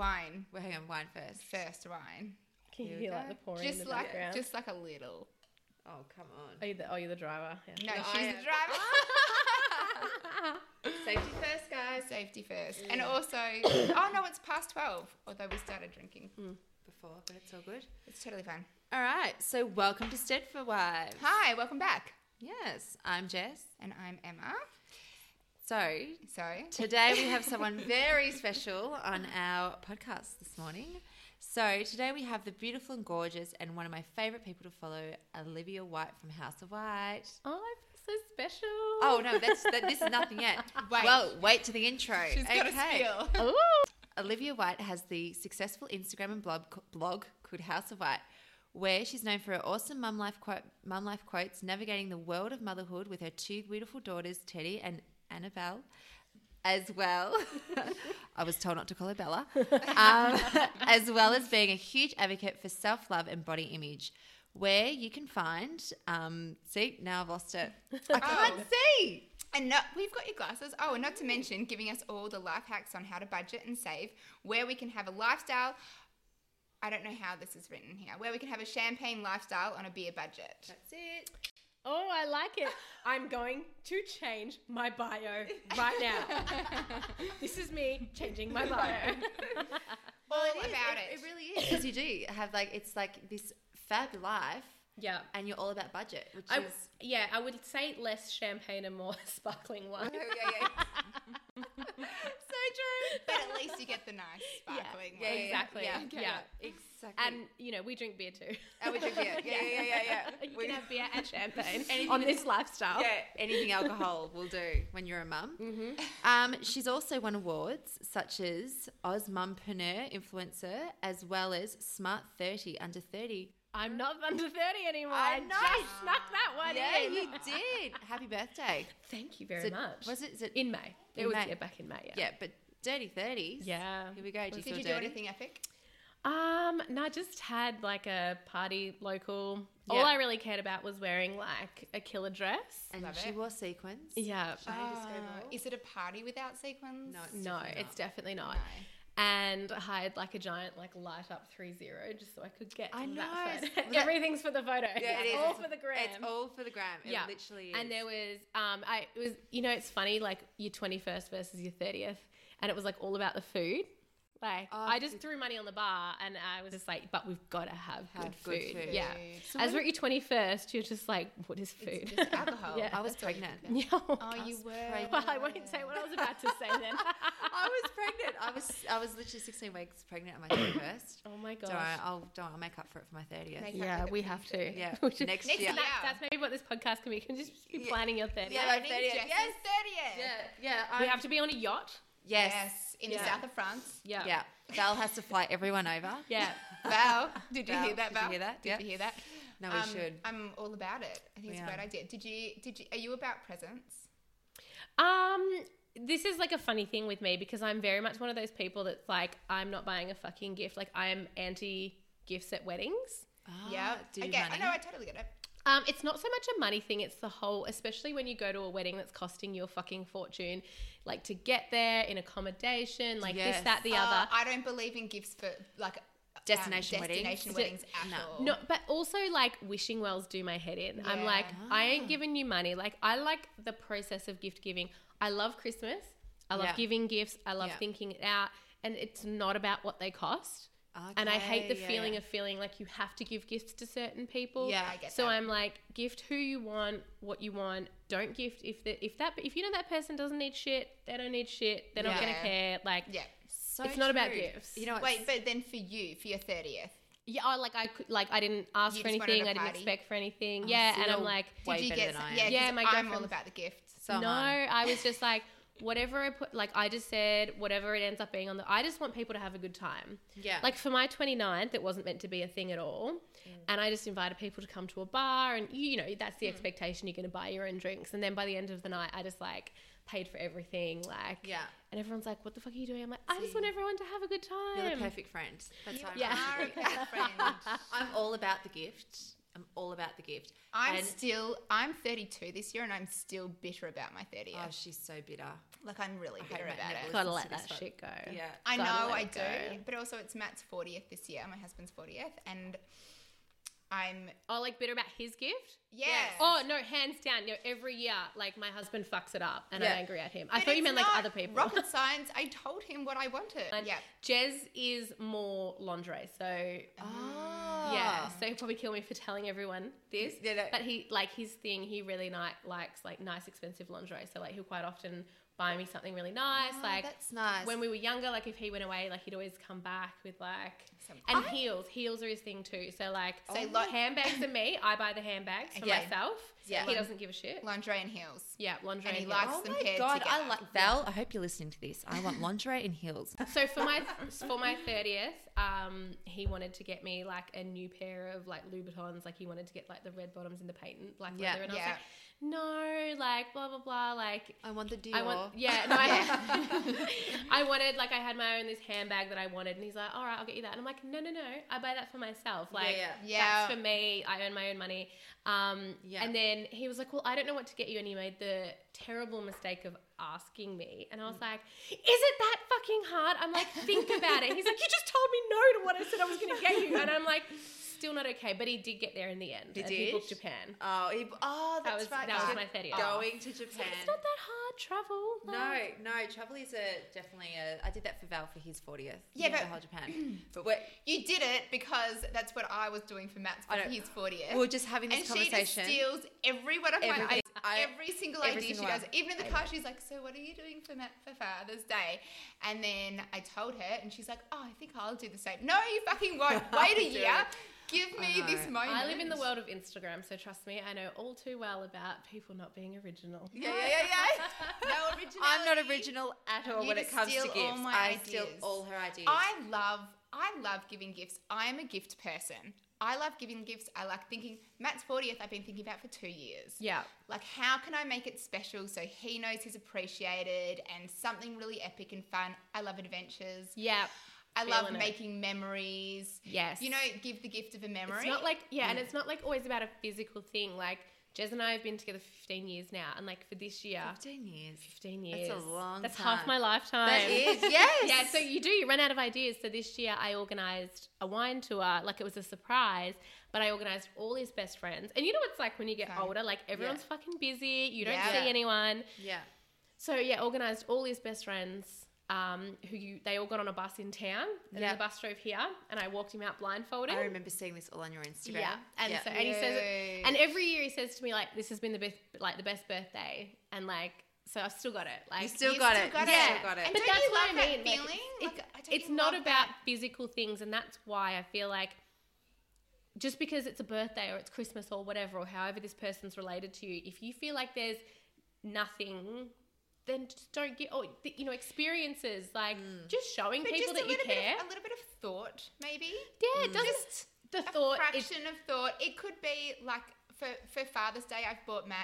wine. We're having wine first. First wine. Can you Here we hear like go. the pouring in the background? Just like a little. Oh, come on. Are you the driver? Yeah. No, No, she's I the am. driver. Safety first, guys. Safety first. Yeah. And also, oh no, it's past 12, although we started drinking. Before, but it's all good. It's totally fine. All right. So welcome to Steadford Wives. Hi, welcome back. Yes, I'm Jess. And I'm Emma. So today we have someone very special on our podcast this morning. So today we have the beautiful and gorgeous and one of my favourite people to follow, Olivia White from House of White. Oh, I feel so special. Oh no, this is nothing yet. Wait. Well, wait to the intro. She's got a spiel. Ooh. Olivia White has the successful Instagram and blog called House of White, where she's known for her awesome mum life quotes, navigating the world of motherhood with her two beautiful daughters, Teddy and Annabelle, as well. I was told not to call her Bella. As well as being a huge advocate for self-love and body image, where you can find, see, now I've lost it. I can't see. And we've got your glasses. Oh, and not to mention giving us all the life hacks on how to budget and save, where we can have a lifestyle. I don't know how this is written here. Where we can have a champagne lifestyle on a beer budget. That's it. Oh, I like it. I'm going to change my bio right now. This is me changing my bio. All It is. about it. It really is. Because you do have it's like this fab life Yeah. and you're all about budget, which I would say less champagne and more sparkling wine. so true. But at least you get the nice sparkling one. exactly. Yeah, Yeah. exactly. And, we drink beer too. And we drink beer. Yeah. You can have beer and champagne Anything on that- this lifestyle. Yeah, anything alcohol will do when you're a mum. Mm-hmm. She's also won awards such as Oz Mumpreneur Influencer, as well as Smart 30 Under 30. I'm not under 30 anymore. I I know. just snuck that one Yeah, in. you did. Happy birthday. Thank you very So, much. Was it? Is it In May. In It was May. back in May, yeah. yeah, but dirty 30s. Yeah. Here we go. Do you Did feel you do dirty? anything epic? No, I just had like a party local. Yeah. All I really cared about was wearing like a killer dress. And Love she it. wore sequins. Yeah. Is it a party without sequins? No, No, definitely it's not. definitely not. No. And I had like a giant like light up 3-0 just so I could get I to know. that Was photo. that- Everything's for the photo. Yeah, it is. All It's- for the gram. It's all for the gram. It Yeah. literally is. And there was it's funny, like your 21st versus your 30th, and it was like all about the food. Like Oh, I just threw money on the bar, and I was just like, but we've got to have good food. Yeah. So As when- we're at your 21st, you're just like, what is food? It's just alcohol. Yeah. I was pregnant. Yeah. Oh, you were. pregnant. Well, I won't say what I was about to say then. I was pregnant. I was literally 16 weeks pregnant on my 31st. Oh my gosh. I'll make up for it for my 30th. Make- Yeah, we have to. Yeah, We should- next Next year. year. That's maybe what this podcast can be. You can just be Yeah. planning your 30th. Yeah, Planning 30th. Jess's Yes. 30th. Yeah. We have to be on a yacht. Yes. In the Yeah. south of France. Yeah. Yeah. Val has to fly everyone over. Yeah. Val, did you Val, hear that, did you Val? hear that? Did Yeah. you hear that? No, we should. I'm all about it. I think it's a We great are. idea. Did you? Are you about presents? This is like a funny thing with me because I'm very much one of those people that's like, I'm not buying a fucking gift. Like I am anti gifts at weddings. Yeah. Do I you get. money? I know. I totally get it. It's not so much a money thing. It's the whole, especially when you go to a wedding that's costing you a fucking fortune, like to get there in accommodation, like Yes. this, that, the other. I don't believe in gifts for like Destination destination weddings? weddings at No. all. No, but also like wishing wells do my head in. I'm Yeah. like, I ain't giving you money. Like I like the process of gift giving. I love Christmas. I love Yeah. giving gifts. I love Yeah. thinking it out. And it's not about what they cost. And I hate the feeling of feeling like you have to give gifts to certain people. Yeah, I get So that. I'm like, gift who you want, what you want. Don't gift if you know that person doesn't need shit, they don't need shit. They're not Yeah. gonna care. Like, Yeah. So It's not about true. gifts. You know what? Wait, but then for you, for your 30th, yeah, I didn't ask You for just wanted anything. a I didn't party? expect for anything. Oh, Yeah, so and I'm you're like, way did you better get? than I am. Yeah, Yeah, 'cause my I'm girlfriend- all about the gifts. So am no, I. I was just like, whatever I put, like I just said, whatever it ends up being on the, I just want people to have a good time. Yeah. Like for my 29th, it wasn't meant to be a thing at all. And I just invited people to come to a bar and, you know, that's the expectation. You're going to buy your own drinks. And then by the end of the night, I just like paid for everything. Like, Yeah. and everyone's like, what the fuck are you doing? I'm like, I just See. want everyone to have a good time. You're the perfect friend. That's how I'm. Yeah. Are a friend. I'm all about the gift. I'm all about the gift. I'm And- I'm 32 this year and I'm still bitter about my 30th. Oh, she's so bitter. Like, I'm really bitter hope Matt about never it. Gotta listens let to that this shit go. Yeah. I Gotta know let I it do, go. but also it's Matt's 40th this year, my husband's 40th, and I'm, Oh, like bitter about his gift? yeah. Oh, no, hands down. You know, every year, like, my husband fucks it up and Yeah. I'm angry at him. I But thought you it's meant, like, not other people. rocket science. I told him what I wanted. And Yeah. Jez is more lingerie, so Oh. yeah, so he'll probably kill me for telling everyone this. Yeah, no. But he, like, his thing, he really likes, like, nice, expensive lingerie. So, like, he'll quite often buy me something really nice. Oh, like, that's nice. when we were younger, like, if he went away, like, he'd always come back with, like, Some- and heels. Heels are his thing, too. So, like, So, like- handbags are me. I buy the handbags for Yeah. myself. Yeah. He doesn't give a shit. Lingerie and heels. Yeah, lingerie And he heels. likes Oh them my paired God, together. I like Val. I hope you're listening to this. I want lingerie and heels. So for my 30th, he wanted to get me like a new pair of like Louboutins. Like he wanted to get like the red bottoms in the patent black Yeah. leather, and I was Yeah. like, no, like blah blah blah, like. I want the Dior. I want, yeah, no, I wanted, like, I had my own, this handbag that I wanted, and he's like, all right, I'll get you that. And I'm like, no, I buy that for myself. Like, Yeah. Yeah. that's for me. I earn my own money. Yeah. And then he was like, well, I don't know what to get you. And he made the terrible mistake of asking me. And I was like, is it that fucking hard? I'm like, think about it. He's like, you just told me no to what I said I was going to get you. And I'm like, still not okay. But he did get there in the end. He and did? He booked Japan. Oh, that's was- right. that was You're my 30th. Going to Japan. It's not that hard, travel. No, travel is definitely I did that for Val for his 40th. Yeah, the but- whole Japan. But we're You did it because that's what I was doing for Matt's I for know. his 40th. we're just having this and she just conversation. steals every one of my Everything. ideas. I- Every single every idea single she does. one. Even in the car, she's like, so what are you doing for Matt for Father's Day? And then I told her, and she's like, oh, I think I'll do the same. No, you fucking won't. Wait a Do year. it. Give me I know. this moment. I live in the world of Instagram, so trust me, I know all too well about people not being original. Yeah. No originality. I'm not original at all You when it just comes to steal all gifts. my I steal ideas. all her ideas. I love giving gifts. I'm a gift person. I love giving gifts. I like thinking. Matt's 40th, I've been thinking about for 2 years. Yeah. Like, how can I make it special so he knows he's appreciated and something really epic and fun? I love adventures. Yeah. I love Feeling it. making memories. Yes. You know, give the gift of a memory. It's not like, and it's not like always about a physical thing. Like, Jez and I have been together for 15 years now, and like for this year, 15 years. 15 years. That's a long That's time. half my lifetime. That is, yes. Yeah, so you run out of ideas. So this year I organised a wine tour, like it was a surprise, but I organised all his best friends. And you know what it's like when you get Fun. older, like everyone's fucking busy, you don't Yeah. see anyone. Yeah. So yeah, organised all his best friends. They all got on a bus in town, and Yeah. then the bus drove here, and I walked him out blindfolded. I remember seeing this all on your Instagram. Yeah, and Yeah. so and he says, Yay. and every year he says to me like, "This has been the best birthday," and like, so I've still got it. Like, You still You got still it. got You it. still got it. And but don't that's you what love I that mean. feeling? Like, Like, don't it's you not love about that? physical things, and that's why I feel like just because it's a birthday or it's Christmas or whatever, or however this person's related to you, if you feel like there's nothing, then just don't get, experiences, like just showing But people just that you care. a little bit of thought, maybe. Yeah, it doesn't. Just The a thought is fraction of thought. It could be like for Father's Day, I've bought Matt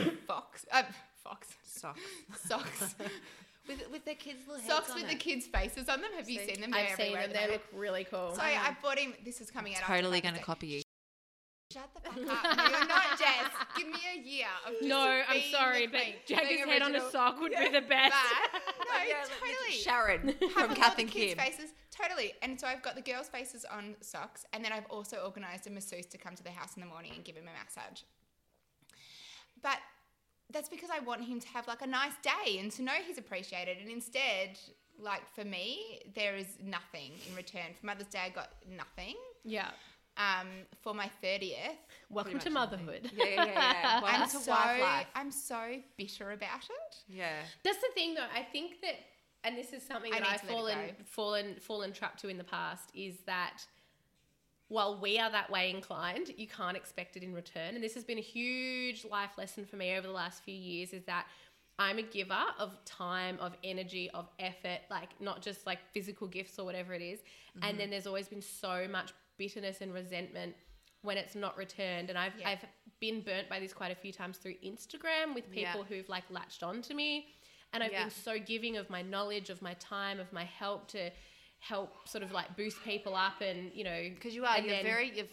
socks. With their kids' little heads Socks on with it. the kids' faces on them. Have you See? seen them? They're I've seen everywhere them. at the They moment. look really cool. So I bought him. This is coming out. after Totally Father's going to Day. copy you. Shut the fuck up. No, you're not, Jess. Give me a year of just No, I'm being sorry, with but me. Jagger's Being head on a original. sock would be the best. But, no, totally. Sharon Have from all Kath the and kids' Kim. faces. Totally. And so I've got the girls' faces on socks, and then I've also organised a masseuse to come to the house in the morning and give him a massage. But that's because I want him to have like a nice day and to know he's appreciated. And instead, like for me, there is nothing in return. For Mother's Day, I got nothing. Yeah. For my 30th, Welcome to much motherhood. Yeah. Welcome to wife life. I'm so bitter about it. Yeah. That's the thing, though. I think that, and this is something I that need I've to let it fallen trapped to in the past, is that while we are that way inclined, you can't expect it in return. And this has been a huge life lesson for me over the last few years, is that I'm a giver of time, of energy, of effort, like not just like physical gifts or whatever it is. And then there's always been so much bitterness and resentment when it's not returned. And I've been burnt by this quite a few times through Instagram with people who've like latched on to me. And I've been so giving of my knowledge, of my time, of my help to help sort of like boost people up and, you know. Because you are, and you're then- very,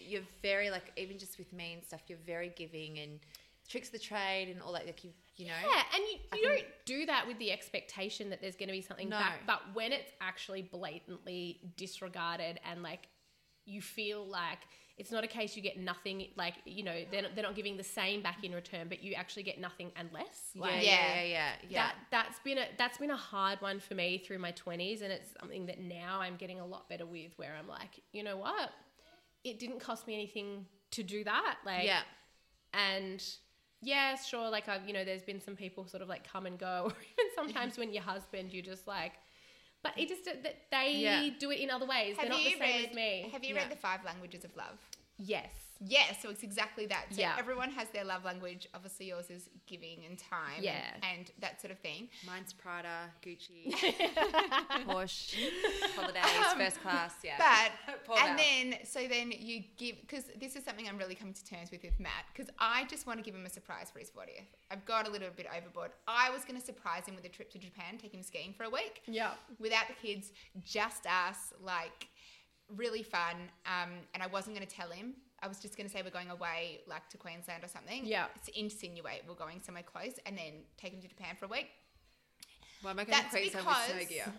you're very like, even just with me and stuff, you're very giving and tricks of the trade and all that. Like you know. Yeah, and you don't do that with the expectation that there's going to be something back. But when it's actually blatantly disregarded and like you feel like it's not a case you get nothing, like, you know, they're not giving the same back in return, but you actually get nothing and less. Like, Yeah. That's been a hard one for me through my 20s, and it's something that now I'm getting a lot better with, where I'm like, you know what? It didn't cost me anything to do that. Like, Yeah. And yeah, sure, like I've, you know, there's been some people sort of like come and go, or even sometimes when your husband, you just like, but it just that they do it in other ways. They're not the same as me. Have you read The 5 Languages of Love? Yes. Yeah, so it's exactly that. So Yeah. everyone has their love language. Obviously yours is giving and time and that sort of thing. Mine's Prada, Gucci, Porsche, holidays, first class, But, then you give, because this is something I'm really coming to terms with Matt, because I just want to give him a surprise for his 40th. I've got a little bit overboard. I was going to surprise him with a trip to Japan, take him skiing for a week. Yeah. Without the kids, just us, like really fun. And I wasn't going to tell him. I was just going to say we're going away, like to Queensland or something. Yeah. To insinuate we're going somewhere close and then take him to Japan for a week. Why am I going to Queensland with snow gear?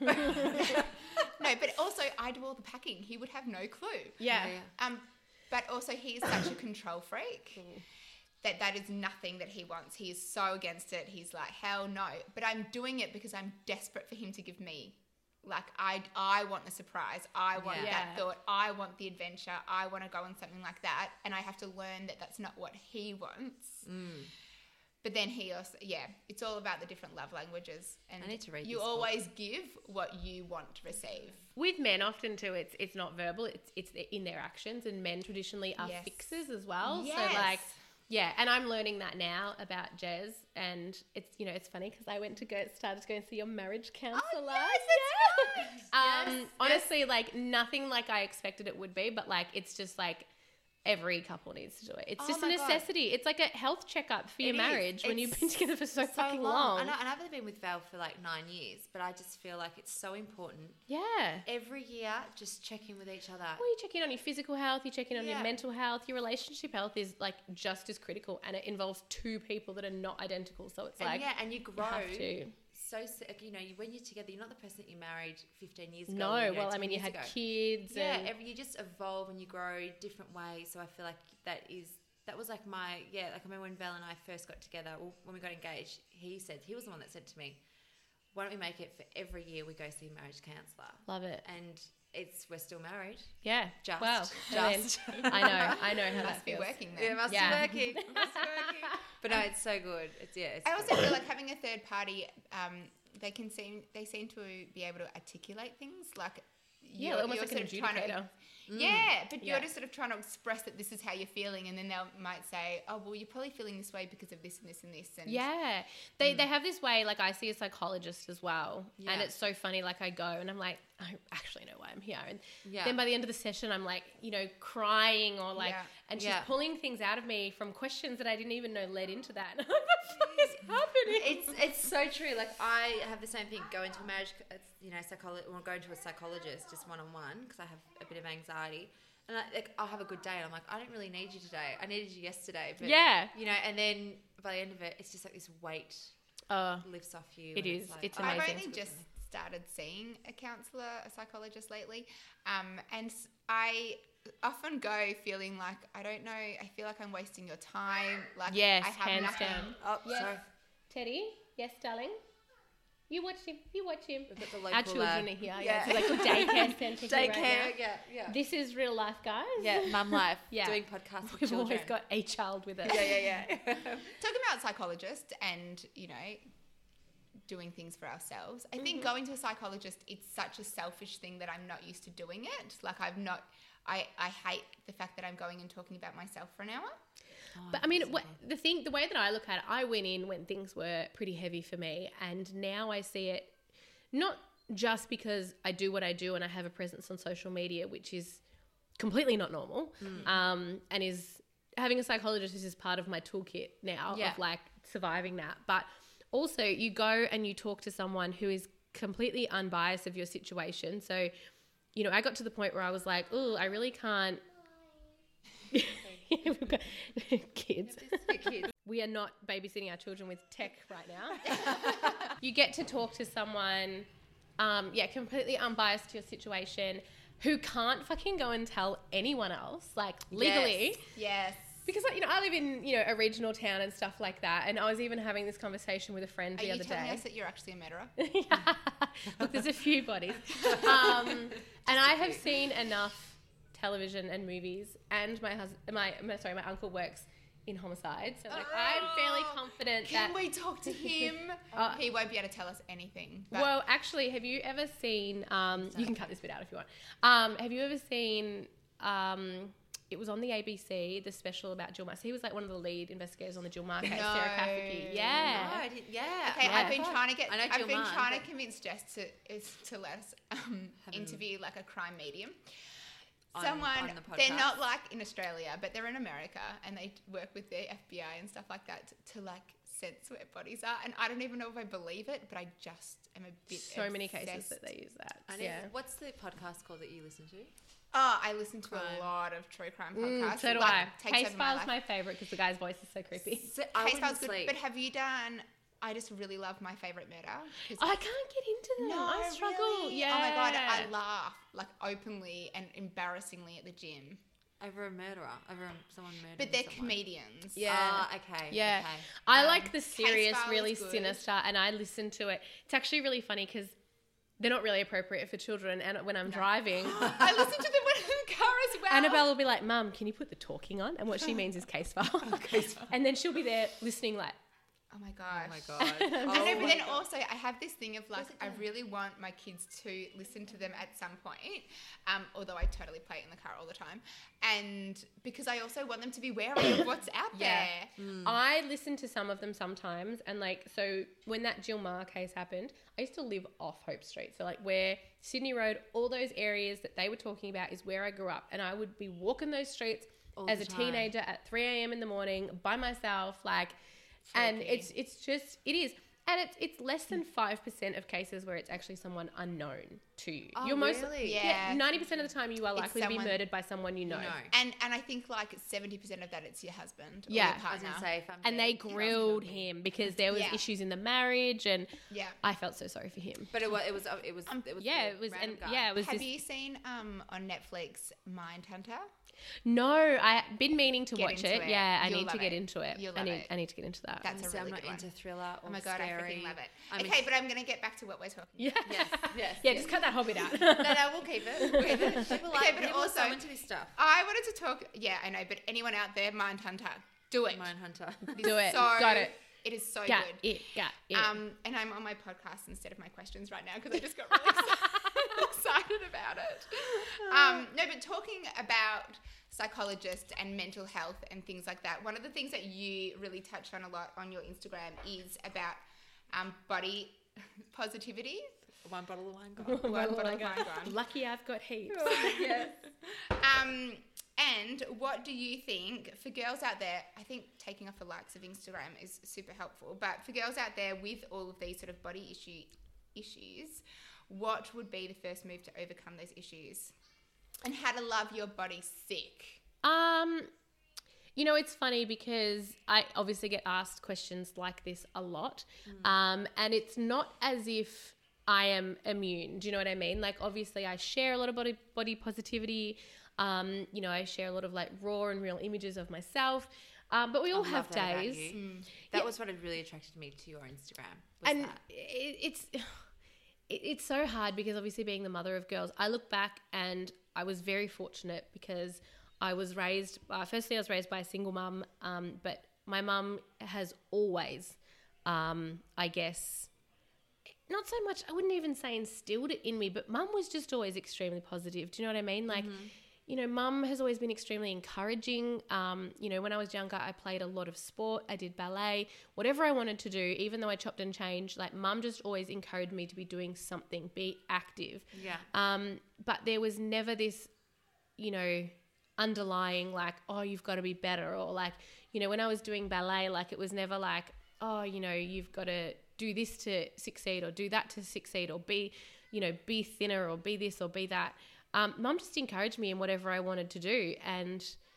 No, but also I do all the packing. He would have no clue. Yeah. But also he is such a control freak that is nothing that he wants. He is so against it. He's like, hell no. But I'm doing it because I'm desperate for him to give me. Like, I want the surprise. I want that thought. I want the adventure. I want to go on something like that. And I have to learn that that's not what he wants. But then he also, it's all about the different love languages. And I need to read you this always give what you want to receive. With men, often too, it's not verbal. It's in their actions, and men traditionally are fixers as well. Yes. So like, yeah, and I'm learning that now about Jez, and it's, you know, it's funny because I started to go and see your marriage counsellor. Oh, yes, that's right. Honestly, like nothing like I expected it would be, but like it's just like every couple needs to do it. It's just a necessity. It's like a health checkup for your marriage when you've been together for so fucking long. And I've only been with Val for like 9 years, but I just feel like it's so important. Yeah. Every year, just check in with each other. Well, you check in on your physical health, you check in on your mental health, your relationship health is like just as critical, and it involves two people that are not identical. So it's like, and you grow. You have to. So, you know, when you're together, you're not the person that you married 15 years ago. No, well, I mean, you had kids. Yeah, you just evolve and you grow different ways. So I feel like that was like I remember when Val and I first got together, when we got engaged, he was the one that said to me, why don't we make it for every year we go see a marriage counsellor? Love it. And we're still married. Yeah. Just. I know how that feels. Working then. Yeah, it must be working. But no, it's so good. I also feel like having a third party, they seem to be able to articulate things like almost like an adjudicator. But you're just sort of trying to express that this is how you're feeling, and then they might say, oh, well, you're probably feeling this way because of this and this and this. And they have this way, like I see a psychologist as well, and it's so funny, like I go and I'm like, I actually know why I'm here, and then by the end of the session I'm like, you know, crying or like, and she's pulling things out of me from questions that I didn't even know led into that. And I'm like, what the fuck is happening? It's so true. Like I have the same thing. Go into a marriage, go to a psychologist just one-on-one because I have a bit of anxiety, and I'll have a good day and I'm like, I don't really need you today. I needed you yesterday. But, you know, and then by the end of it, it's just like this weight lifts off you. It is. Like, it's amazing. I've only just started seeing a psychologist lately, and I often go feeling like, I don't know, I feel like I'm wasting your time. Like, yes, I have hands nothing. down. Oh, yes. sorry. Teddy, yes, darling. You watch him. We've got the local Our children are here. Yeah. It's like a daycare centre here right now. Yeah. This is real life, guys. Yeah, mum life. Doing podcasts with We've children. always got a child with us. Yeah. Talking about psychologists and, you know, doing things for ourselves. I think going to a psychologist, it's such a selfish thing that I'm not used to doing it. Like I hate the fact that I'm going and talking about myself for an hour. But I mean, the way that I look at it, I went in when things were pretty heavy for me, and now I see it not just because I do what I do and I have a presence on social media, which is completely not normal, and is having a psychologist is part of my toolkit now of like surviving that. But also, you go and you talk to someone who is completely unbiased of your situation. So, you know, I got to the point where I was like, oh, I really can't We've got kids. Kids. We are not babysitting our children with tech right now. You get to talk to someone, completely unbiased to your situation, who can't fucking go and tell anyone else, like legally. Yes. Because, I live in, a regional town and stuff like that. And I was even having this conversation with a friend the other day. Are you telling us that you're actually a murderer? Yeah. Look, there's a few bodies. And I have seen enough television and movies, and my uncle works in homicide. So, I'm fairly confident Can we talk to him? He won't be able to tell us anything. But Well, actually, have you ever seen, you can cut this bit out if you want. Have you ever seen, it was on the ABC, the special about Jill Meagher. So he was like one of the lead investigators on the Jill Meagher case, Sarah Kafferty. Yeah. No, I didn't. Yeah. Okay, Yeah. I've been trying to get. I know I've Jill been Meagher, trying to but- convince Jess to let us interview like a crime medium. On Someone the they're podcast. not like in Australia, but they're in America, and they work with the FBI and stuff like that to like sense where bodies are. And I don't even know if I believe it, but I just am a bit. So many cases obsessed. that they use that. I know. Yeah. What's the podcast called that you listen to? Oh, I listen to Crime. a lot of true crime podcasts. So do Like, I. takes Case over my File's life. my favourite because the guy's voice is so creepy. So I Case wouldn't File's good, sleep. but have you done? I just really love My Favorite Murder. 'Cause I can't get into them. I struggle. really? Yeah. Oh my god, I laugh like openly and embarrassingly at the gym. Over a murderer. Over someone murdering But they're someone. comedians. Yeah. Ah, okay. Yeah. Okay. I like the Case serious, File really is good. sinister, and I listen to it. It's actually really funny because they're not really appropriate for children. And when I'm driving, I listen to them when I'm in the car as well. Annabelle will be like, "Mum, can you put the talking on?" And what she means is Case File. And then she'll be there listening like, Oh my gosh. Oh my god. I know, Oh but my then God. also I have this thing of like I really want my kids to listen to them at some point, although I totally play it in the car all the time, and because I also want them to be wary of what's out Yeah. there. I listen to some of them sometimes, and like, so when that Jill Meagher case happened, I used to live off Hope Street. So like where Sydney Road, all those areas that they were talking about is where I grew up, and I would be walking those streets All as the a time. teenager at 3 a.m. in the morning by myself, like, and Freaky. it is. And it's less than 5% of cases where it's actually someone unknown to you. Oh, You're most really? Yeah. 90% of the time you are likely to be someone- murdered by someone you know. No. And I think like 70% of that it's your husband or Yeah. your I was I was partner. gonna say if I'm And dead, they you must grilled kill me. him because there was Yeah. issues in the marriage, and Yeah. I felt so sorry for him. But it was Yeah, the it was, random and guy. yeah, it was Have this. you seen on Netflix Mindhunter? No, I've been meaning to Get watch into it. it. Yeah, I You'll need to love get it. into it. You'll I love need it. I need to get into that. That's a Honestly, really I'm not good into one. thriller or Oh my god, I scary. freaking love it. I'm Okay, but I'm gonna get back to what we're talking. Yeah. Yes, yes. Yeah, just cut that hobbit out. No, we'll keep it. We'll keep it. People Okay, like but people also- are so into this stuff. I wanted to talk. Yeah, I know, but anyone out there, Mindhunter, do it. Mindhunter. It is Do it. So, Got it. It is so Got good. it. Got it. And I'm on my podcast instead of my questions right now because I just got really excited about it. No, but talking about psychologists and mental health and things like that, one of the things that you really touch on a lot on your Instagram is about body positivity. One bottle of wine gone. One bottle of wine gone. Lucky I've got heaps. Yes. And what do you think for girls out there? I think taking off the likes of Instagram is super helpful. But for girls out there with all of these sort of body issues, what would be the first move to overcome those issues? And how to love your body sick? You know, it's funny because I obviously get asked questions like this a lot. And it's not as if I am immune. Do you know what I mean? Like, obviously I share a lot of body positivity. You know, I share a lot of like raw and real images of myself. But we all I have love that about days. you. That was what had really attracted me to your Instagram. Was And that. it's so hard because obviously being the mother of girls, I look back and I was very fortunate because I was raised, firstly I was raised by a single mum, but my mum has always, I guess, not so much, I wouldn't even say instilled it in me, but mum was just always extremely positive. Do you know what I mean? Like, you know, mum has always been extremely encouraging. You know, when I was younger, I played a lot of sport. I did ballet, whatever I wanted to do, even though I chopped and changed, like mum just always encouraged me to be doing something, be active. Yeah. But there was never this, you know, underlying like, oh, you've got to be better, or like, you know, when I was doing ballet, like it was never like, oh, you know, you've got to do this to succeed or do that to succeed or be, you know, be thinner or be this or be that. Mum just encouraged me in whatever I wanted to do. And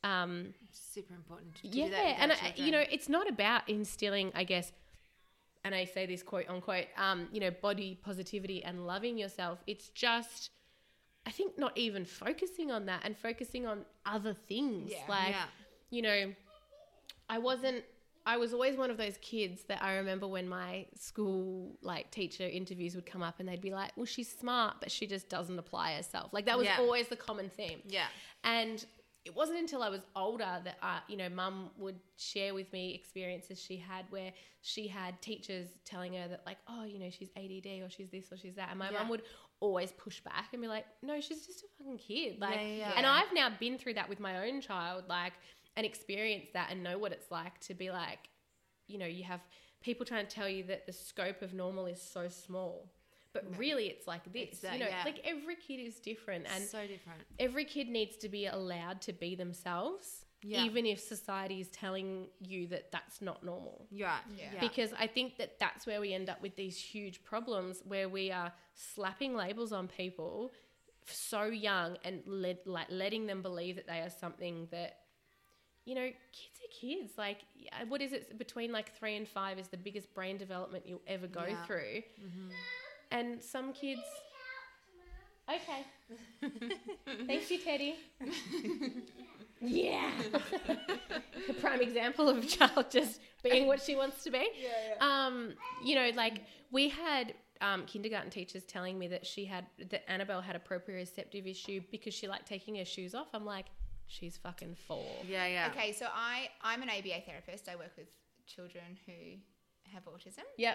Super important to yeah, do that with and our children. you know, it's not about instilling, I guess, and I say this quote unquote, you know, body positivity and loving yourself. It's just, I think, not even focusing on that and focusing on other things. Yeah. Like, Yeah. you know, I was always one of those kids that I remember when my school like teacher interviews would come up and they'd be like, well, she's smart, but she just doesn't apply herself. Like that was Yeah. always the common theme. Yeah. And it wasn't until I was older that, you know, mum would share with me experiences she had where she had teachers telling her that like, oh, you know, she's ADD or she's this or she's that. And my Yeah. mum would always push back and be like, no, she's just a fucking kid. Like, Yeah. and I've now been through that with my own child, like, and experienced that and know what it's like to be like, you know, you have people trying to tell you that the scope of normal is so small. But really it's like this, It's that, you know, yeah. like every kid is different and So different. every kid needs to be allowed to be themselves, Yeah. even if society is telling you that that's not normal. You're right. Yeah. Yeah. Because I think that that's where we end up with these huge problems where we are slapping labels on people so young and letting them believe that they are something that, you know, kids are kids. Like, what is it? Between like 3 and 5 is the biggest brain development you'll ever go Yeah. through. And some kids... Okay. Thank you, Teddy. Yeah. A prime example of a child just being what she wants to be. You know, like we had kindergarten teachers telling me that that Annabelle had a proprioceptive issue because she liked taking her shoes off. I'm like, she's fucking 4. Yeah. Yeah. Okay, so I'm an ABA therapist. I work with children who have autism. Yep.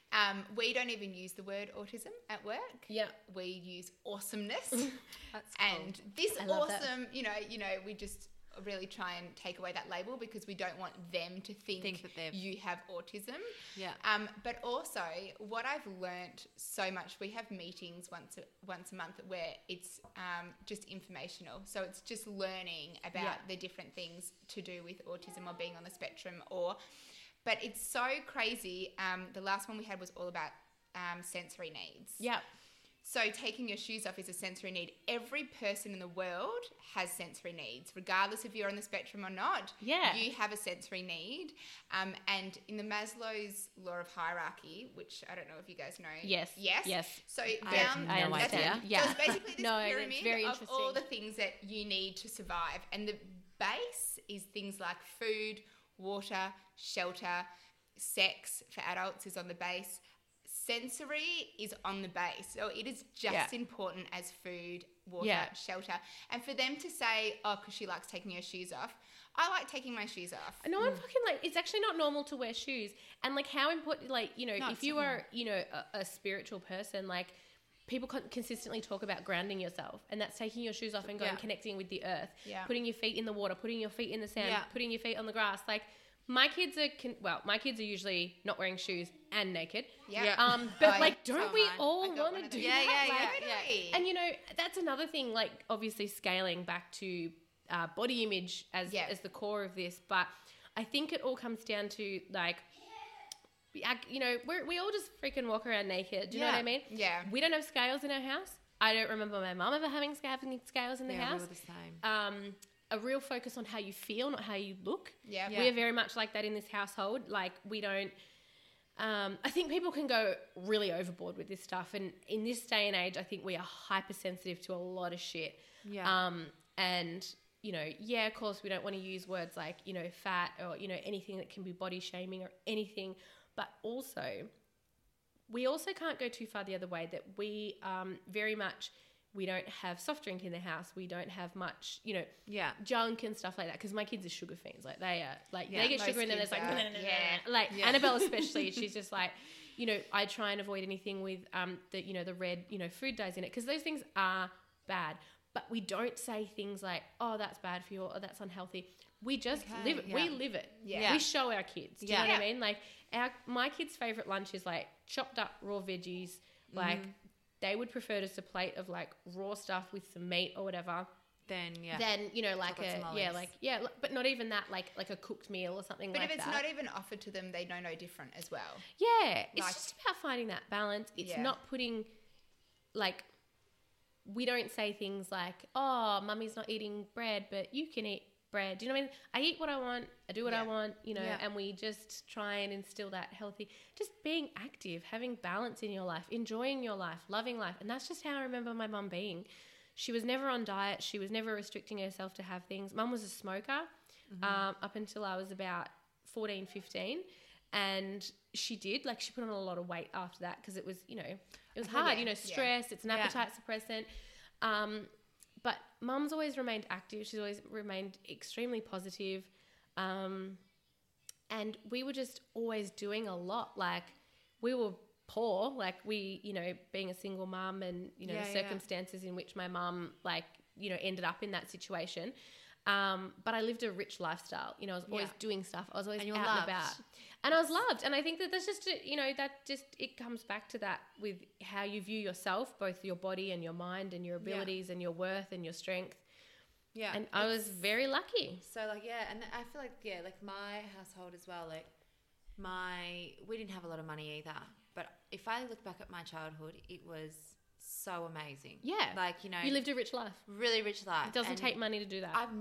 We don't even use the word autism at work. Yep. We use awesomeness. That's cool. And this I love that. awesome, you know, we just really try and take away that label because we don't want them to think that they've- you have autism. Yeah. But also, what I've learnt so much, we have meetings once a month where it's just informational. So it's just learning about Yeah. the different things to do with autism or being on the spectrum. But it's so crazy. The last one we had was all about sensory needs. Yep. So taking your shoes off is a sensory need. Every person in the world has sensory needs, regardless if you're on the spectrum or not. Yeah. You have a sensory need. And in the Maslow's law of hierarchy, which I don't know if you guys know. Yes. Yes. Yes. So I down, have no that's idea. it. Yeah. So it's basically this No, that's pyramid very of all interesting. the things that you need to survive. And the base is things like food, water, shelter, sex for adults is on the base. Sensory is on the base. So it is just Yeah. important as food, water, Yeah. shelter. And for them to say, oh, because she likes taking her shoes off, I like taking my shoes off. No one fucking like, it's actually not normal to wear shoes. And like how important, like, you know, No, if it's you not. are, you know, a spiritual person, like people consistently talk about grounding yourself, and that's taking your shoes off and going Yeah. connecting with the earth, Yeah. putting your feet in the water, putting your feet in the sand, Yeah. putting your feet on the grass. Like my kids are usually not wearing shoes and naked. Yeah. Yeah. But Oh, like, so don't am we I. all I got want one to of do those. Yeah, that? yeah, Like, yeah. Totally. And you know, that's another thing, like obviously scaling back to body image as the core of this. But I think it all comes down to like, you know, we all just freaking walk around naked. Do you know what I mean? Yeah. We don't have scales in our house. I don't remember my mum ever having scales in the Yeah, we house. were the same. A real focus on how you feel, not how you look. Yeah. Yeah. We're very much like that in this household. Like we don't. I think people can go really overboard with this stuff, and in this day and age, I think we are hypersensitive to a lot of shit. Yeah. And you know, yeah, of course, we don't want to use words like, you know, fat or, you know, anything that can be body shaming or anything, but also we also can't go too far the other way, that we very much, we don't have soft drink in the house. We don't have much, you know, Yeah. junk and stuff like that, because my kids are sugar fiends. Like they are, like Yeah, they get most sugar in them. It's kids like, are. nah, nah, nah, nah, Yeah. nah. Like Yeah. Annabelle especially, she's just like, you know, I try and avoid anything with the, you know, the red, you know, food dyes in it, because those things are bad. But we don't say things like, oh, that's bad for you, or that's unhealthy. We just Okay, live it. yeah. We live it. Yeah. We show our kids. Do you Yeah. know what I mean? Like my kids' favorite lunch is like chopped up raw veggies. Like they would prefer just a plate of like raw stuff with some meat or whatever. Then yeah. Then, you know, like Chocolates and lollies. but not even that, like a cooked meal or something But like if it's that. not even offered to them, they know no different as well. Yeah, it's Like- just about finding that balance. It's Yeah. not putting, like, we don't say things like, oh, mummy's not eating bread, but you can eat bread. Do you know what I mean? I eat what I want. I do what I want, you know, Yeah. and we just try and instill that healthy, just being active, having balance in your life, enjoying your life, loving life. And that's just how I remember my mum being. She was never on diet. She was never restricting herself to have things. Mum was a smoker up until I was about 14, 15. And she did, like, she put on a lot of weight after that because it was, you know, it was hard, you know, stress, it's an appetite suppressant. But mum's always remained active. She's always remained extremely positive. And we were just always doing a lot. Like, we were poor, like we, you know, being a single mum and, you know, the circumstances in which my mum, like, you know, ended up in that situation. But I lived a rich lifestyle. You know, I was always doing stuff. I was always out and about. And I was loved. And I think that that's just, you know, that just, it comes back to that with how you view yourself, both your body and your mind and your abilities and your worth and your strength. Yeah. And I was very lucky. So, like, and I feel like, like my household as well, like we didn't have a lot of money either. But if I look back at my childhood, it was so amazing. Yeah. Like, you know. You lived a rich life. Really rich life. It doesn't take money to do that. I've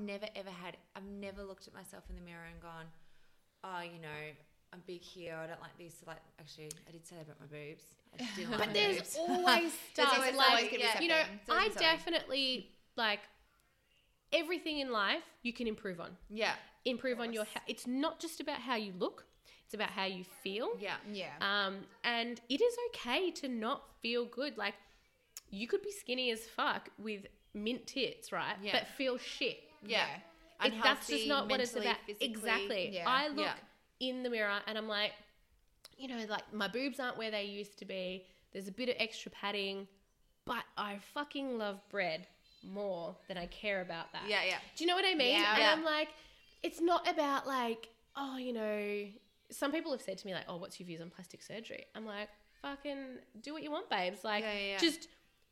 never looked at myself in the mirror and gone, oh, you know, I'm big here. I don't like this. Like, actually, I did say that about my boobs. I just didn't like but my there's boobs. always stuff. There's like, always gonna be you know, something. I definitely, like, everything in life you can improve on. Yeah. Improve on your, it's not just about how you look. It's about how you feel. Yeah. Yeah. And it is okay to not feel good. Like, you could be skinny as fuck with mint tits, right? Yeah. But feel shit. Yeah. That's just not what it's mentally, about. physically. Exactly. Yeah. I look in the mirror and I'm like, you know, like, my boobs aren't where they used to be. There's a bit of extra padding, but I fucking love bread more than I care about that. Yeah. Do you know what I mean? Yeah. And I'm like, it's not about, like, oh, you know, some people have said to me, like, oh, what's your views on plastic surgery? I'm like, fucking do what you want, babes. Like, just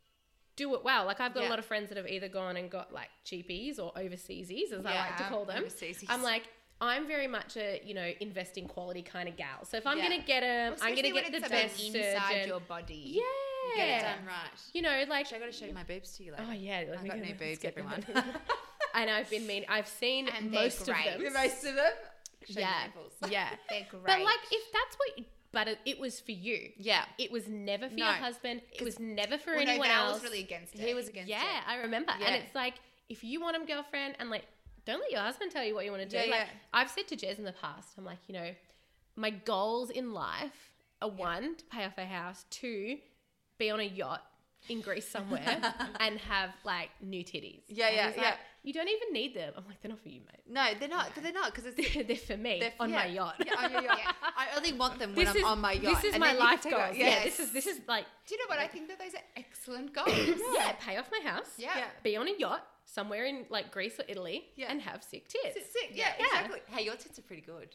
do it well. Like, I've got a lot of friends that have either gone and got, like, GPs or overseasies, as I like to call them. Overseasies. I'm like, I'm very much a, you know, invest in quality kind of gal. So if I'm going to get them, I'm going to get the best inside surgeon. your body. Yeah. Get it done right. You know, like, Actually, I got to show you my boobs to you later. oh yeah, I've got new boobs, everyone. And I've seen And most of they're them. great. Most of them. Show Yeah, your nipples. yeah. They're great. But like, if that's what, but it was for you. Yeah. It was never for your husband. It was never for well, anyone Val else. was really against it. He was against it. Yeah, I remember. Yeah. And it's like, if you want him, girlfriend, and like, don't let your husband tell you what you want to do. Yeah, like, yeah. I've said to Jez in the past, I'm like, you know, my goals in life are 1, to pay off a house, 2, be on a yacht in Greece somewhere and have like new titties. Yeah, And yeah, he's like, you don't even need them. I'm like, they're not for you, mate. No, they're not. They're not because it's They're for me on my yacht. Yeah, on your yacht. I only want them when This I'm is on my yacht. This is and my then you can life take goal. it. Yeah, Yes. this is like, Do you know what? I think that those are excellent goals. yeah, pay off my house. Yeah. Be on a yacht somewhere in like Greece or Italy and have sick tits. It's sick. Yeah, exactly. Hey, your tits are pretty good.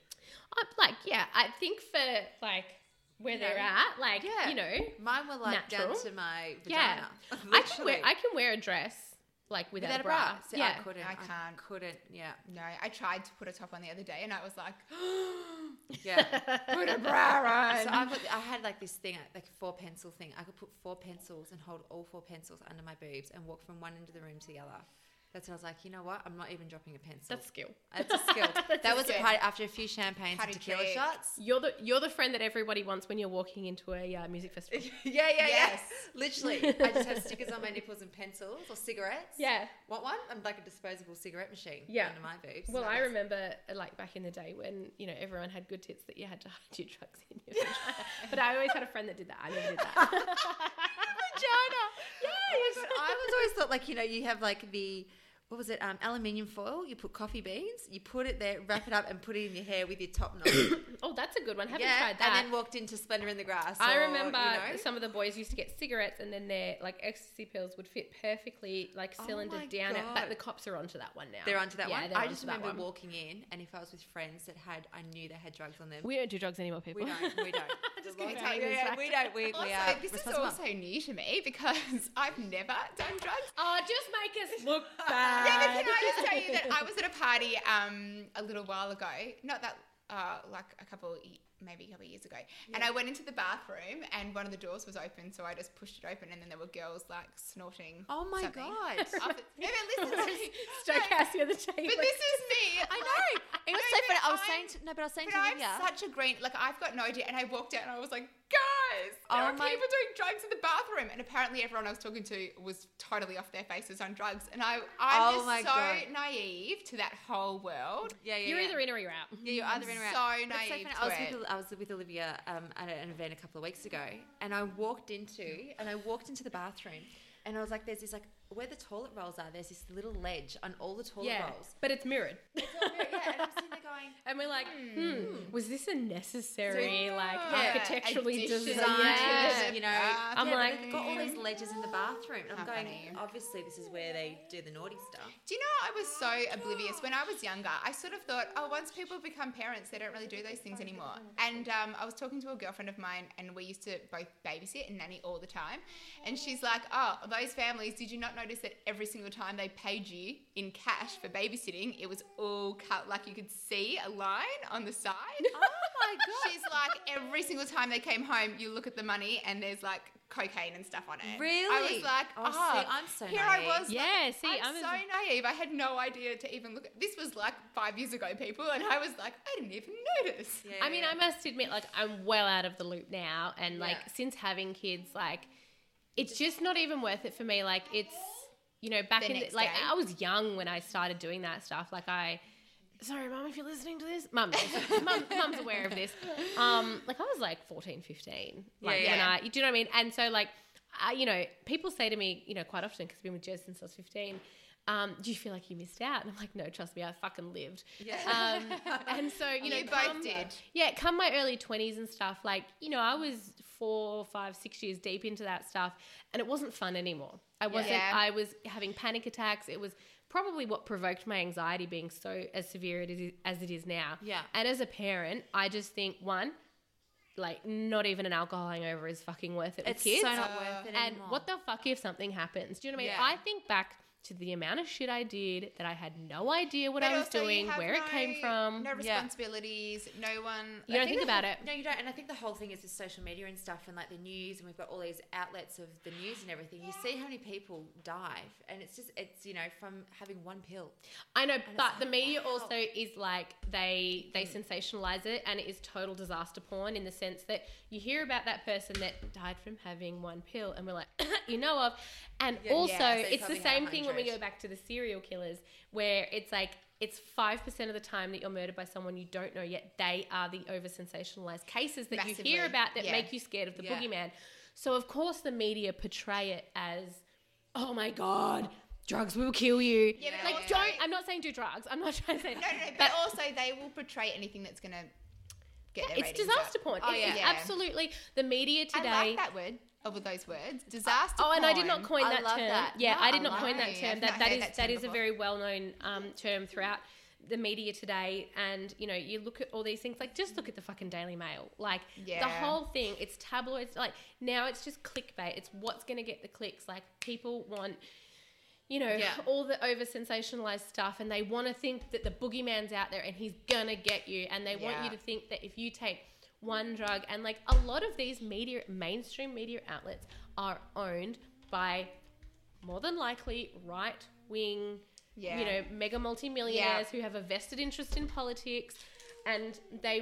I think for like where they're at, like, Yeah. you know, Mine were like natural. down to my yeah. vagina. I can wear a dress like without, a bra. See, Yeah. I couldn't. I can't. Couldn't. Yeah. No, I tried to put a top on the other day and I was like, Yeah. put a bra on. So I had like this thing, like a 4-pencil thing. I could put 4 pencils and hold all 4 pencils under my boobs and walk from one end of the room to the other. That's when I was like, you know what? I'm not even dropping a pencil. That's skill. It's a skill. That was a skill. party after a few champagnes Party and tequila trick. shots. You're the friend that everybody wants when you're walking into a music festival. Yeah. Yes. Literally. I just have stickers on my nipples and pencils or cigarettes. Yeah. Want one? I'm like a disposable cigarette machine under my boobs. Well, So I that's- remember like back in the day when, you know, everyone had good tits that you had to hide your drugs in your vagina. But I always had a friend that did that. I never did that. Vagina. Yeah. I was always thought like, you know, you have like the... What was it? Aluminium foil. You put coffee beans. You put it there, wrap it up, and put it in your hair with your top knot. Oh, that's a good one. Haven't tried that. And then walked into Splendor in the Grass. I or, remember you know. some of the boys used to get cigarettes and then their like ecstasy pills would fit perfectly like cylinder my down it. God. But the cops are onto that one now. They're onto that Yeah, one. they're I onto just that remember one. walking in, and if I was with friends that had, I knew they had drugs on them. We don't do drugs anymore, people. We don't. Just The gonna long tell you time- this yeah, fact. we don't. We Also, are this is responsible. also new to me because I've never done drugs. Oh, just make us look bad. Yeah, but can I just tell you that I was at a party a little while ago, not that, like maybe a couple of years ago, and I went into the bathroom and one of the doors was open, so I just pushed it open and then there were girls like snorting. Oh my something. God. No, but listen to me. Stoke Cassian of the chain. But this is me. I know. It was so funny. I was saying to I'm Olivia. such a green, like I've got no idea. And I walked out and I was like, guys, there Oh are my- people doing drugs in the bathroom. And apparently everyone I was talking to was totally off their faces on drugs. And I'm Oh just my so God. naive to that whole world. Yeah, You're either in or you're out. Yeah, you're either in or out. So But it's naive funny. to it. I was with Olivia at an event a couple of weeks ago, and I walked into the bathroom, and I was like, "There's this like where the toilet rolls are. There's this little ledge on all the toilet rolls." but it's mirrored. Yeah, and I'm sitting there going, And we're like, was this a necessary, like, Yeah, architecturally addition designed? Yeah, to you know, the I'm yeah, like, but they've got all these ledges in the bathroom, and I'm How going, funny. obviously this is where they do the naughty stuff. Do you know, I was so oblivious. When I was younger, I sort of thought, oh, once people become parents, they don't really do those things anymore. And I was talking to a girlfriend of mine, and we used to both babysit and nanny all the time. And she's like, oh, those families, did you not notice that every single time they paid you in cash for babysitting, it was all cut, like you could see a line on the side? Oh my god! She's like, every single time they came home, you look at the money and there's like cocaine and stuff on it. Really? I was like, Oh, see, I'm so here naive. I was. Yeah, see, I'm so naive. I had no idea to even look at. This was like 5 years ago, people, and I was like, I didn't even notice. Yeah, I mean, yeah. I must admit, like, I'm well out of the loop now. And, like, Yeah. since having kids, like, it's just not even worth it for me. Like, it's, you know, back The in, next like, day. I was young when I started doing that stuff. Like, sorry, Mum, if you're listening to this. Mum's aware of this. Like, I was, like, 14, 15. Like, Yeah. when do you know what I mean? And so, like, you know, people say to me, you know, quite often, because I've been with Jez since I was 15, do you feel like you missed out? And I'm like, no, trust me, I fucking lived. Yeah. And so, you know, You both did. Yeah, come my early 20s and stuff, like, you know, I was 4, 5, 6 years deep into that stuff, and it wasn't fun anymore. Yeah. I was having panic attacks. It was probably what provoked my anxiety being so as severe as it is now. Yeah. And as a parent, I just think, one, like, not even an alcohol hangover is fucking worth it with It's kids. so not worth it And anymore. what the fuck if something happens? Do you know what I mean? Yeah. I think back to the amount of shit I did that I had no idea what But I was also you doing, have where it came from. No Yeah. responsibilities. No one. You don't I think the about whole- it. No, you don't. And I think the whole thing is with social media and stuff and like the news, and we've got all these outlets of the news and everything. You see how many people die, and it's you know, from having one pill. I know, but it's the like, media wow. also is like they sensationalize it, and it is total disaster porn in the sense that you hear about that person that died from having one pill, and we're like, you know of. And also, so it's the something same at thing when we 100. go back to the serial killers, where it's like it's 5% of the time that you're murdered by someone you don't know, yet they are the over sensationalized cases that Massively, you hear about that yeah. make you scared of the Yeah. boogeyman. So of course the media portray it as, oh my god, drugs will kill you. Yeah, but like also- don't. I'm not saying do drugs. I'm not trying to say that. No, but also they will portray anything that's gonna get their It's ratings disaster up. porn. Oh, It yeah. is Yeah. absolutely. The media today. I like that word. With those words, disaster. Oh, and I did porn. not coin I that love term. that. Yeah, No, I did I not like coin that it. term. I've not That heard is that that term is a before. very well known term throughout the media today. And you know, you look at all these things. Like, just look at the fucking Daily Mail. Like the Yeah. whole thing. It's tabloids. Like now, it's just clickbait. It's what's going to get the clicks. Like people want. You know, Yeah. all the over sensationalized stuff, and they want to think that the boogeyman's out there and he's gonna get you, and they want Yeah. you to think that if you take one drug, and like a lot of these mainstream media outlets are owned by more than likely right wing, Yeah. you know, mega multimillionaires who have a vested interest in politics, and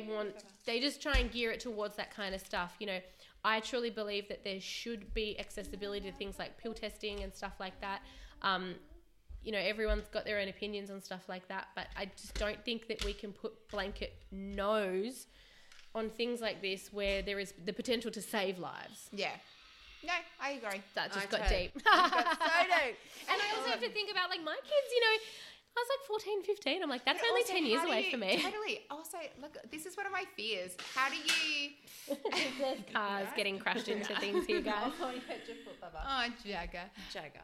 they just try and gear it towards that kind of stuff. You know, I truly believe that there should be accessibility to things like pill testing and stuff like that. You know, everyone's got their own opinions on stuff like that, but I just don't think that we can put blanket no's on things like this where there is the potential to save lives. Yeah. No, I agree. That just I got totally- deep. So do. And I also have to think about, like, my kids, you know, I was like 14, 15. I'm like, that's But only also, 10 years how do away you- from me. Totally. Also, look, this is one of my fears. How do you? There's cars getting crashed into things here, guys. Oh, Jagger. Jagger.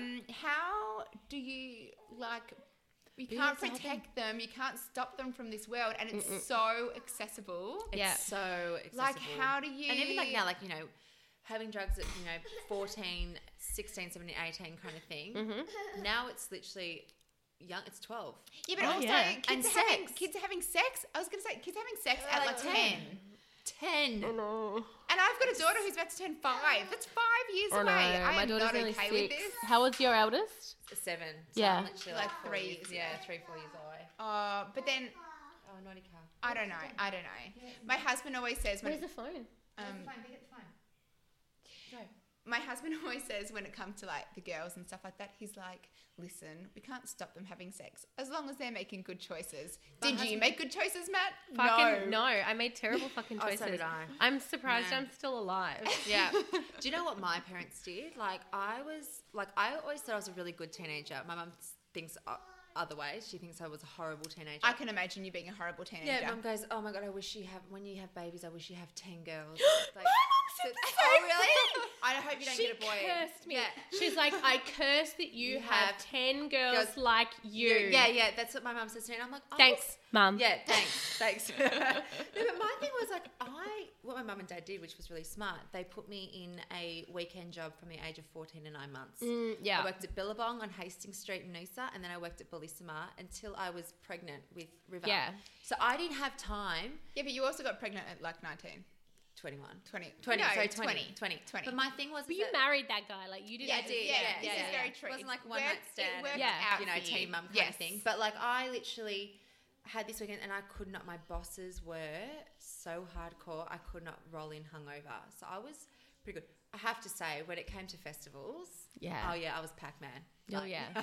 How do you like? You Yeah, can't it's the whole protect them. You can't stop them from this world, and it's so accessible. It's Yeah. so accessible. Like, how do you? And even like now, like, you know, having drugs at, you know, 14, 16, 17, 18 kind of thing. Mm-hmm. Now it's literally young. It's 12. Yeah, but Oh, also yeah. kids And are having sex. kids are having sex. I was gonna say kids are having sex at like like 10. 10. Oh, no. And I've got a daughter who's about to turn 5. That's 5 years Oh, away. no. I My am daughter's not only okay 6. with this. How old's your eldest? 7. Yeah. I'm literally Like 4 3 years. years Yeah, away. 3-4 years away. But then, Oh, naughty car. I don't know. My husband always says when Where's the phone? my husband always says when it comes to like the girls and stuff like that, he's like, listen, we can't stop them having sex as long as they're making good choices. Did you make good choices, Matt? Fucking no. I made terrible fucking Oh, choices. so did I. I'm surprised No. I'm still alive. Yeah. Do you know what my parents did? Like, I always thought I was a really good teenager. My mum thinks other ways. She thinks I was a horrible teenager. I can imagine you being a horrible teenager. Yeah, mum goes, oh my God, when you have babies, I wish you have 10 girls. Like, said the oh, same really? thing. I hope you don't She get a boy. cursed me. Yeah. She's like, I curse that you have 10 girls like you. Yeah, that's what my mum says to me. And I'm like, oh, Thanks, Mum. Yeah, thanks. No, but my thing was like, what my mum and dad did, which was really smart, they put me in a weekend job from the age of 14 to 9 months. Yeah. I worked at Billabong on Hastings Street in Noosa, and then I worked at Bellissima until I was pregnant with River. Yeah. So I didn't have time. Yeah, but you also got pregnant at like 19. 21. 20. 20, No, sorry, 20. 20. 20. But my thing was... But you married that guy. Like, you didn't. Yeah, I did. This is very true. It wasn't like a It one night worked- stand. it worked Yeah. out You know, for you. teen mum kind Yes. of thing. But like I literally had this weekend and I could not, my bosses were so hardcore, I could not roll in hungover. So I was pretty good. I have to say, when it came to festivals, Yeah. oh yeah, I was Pac-Man. Oh, Like- yeah.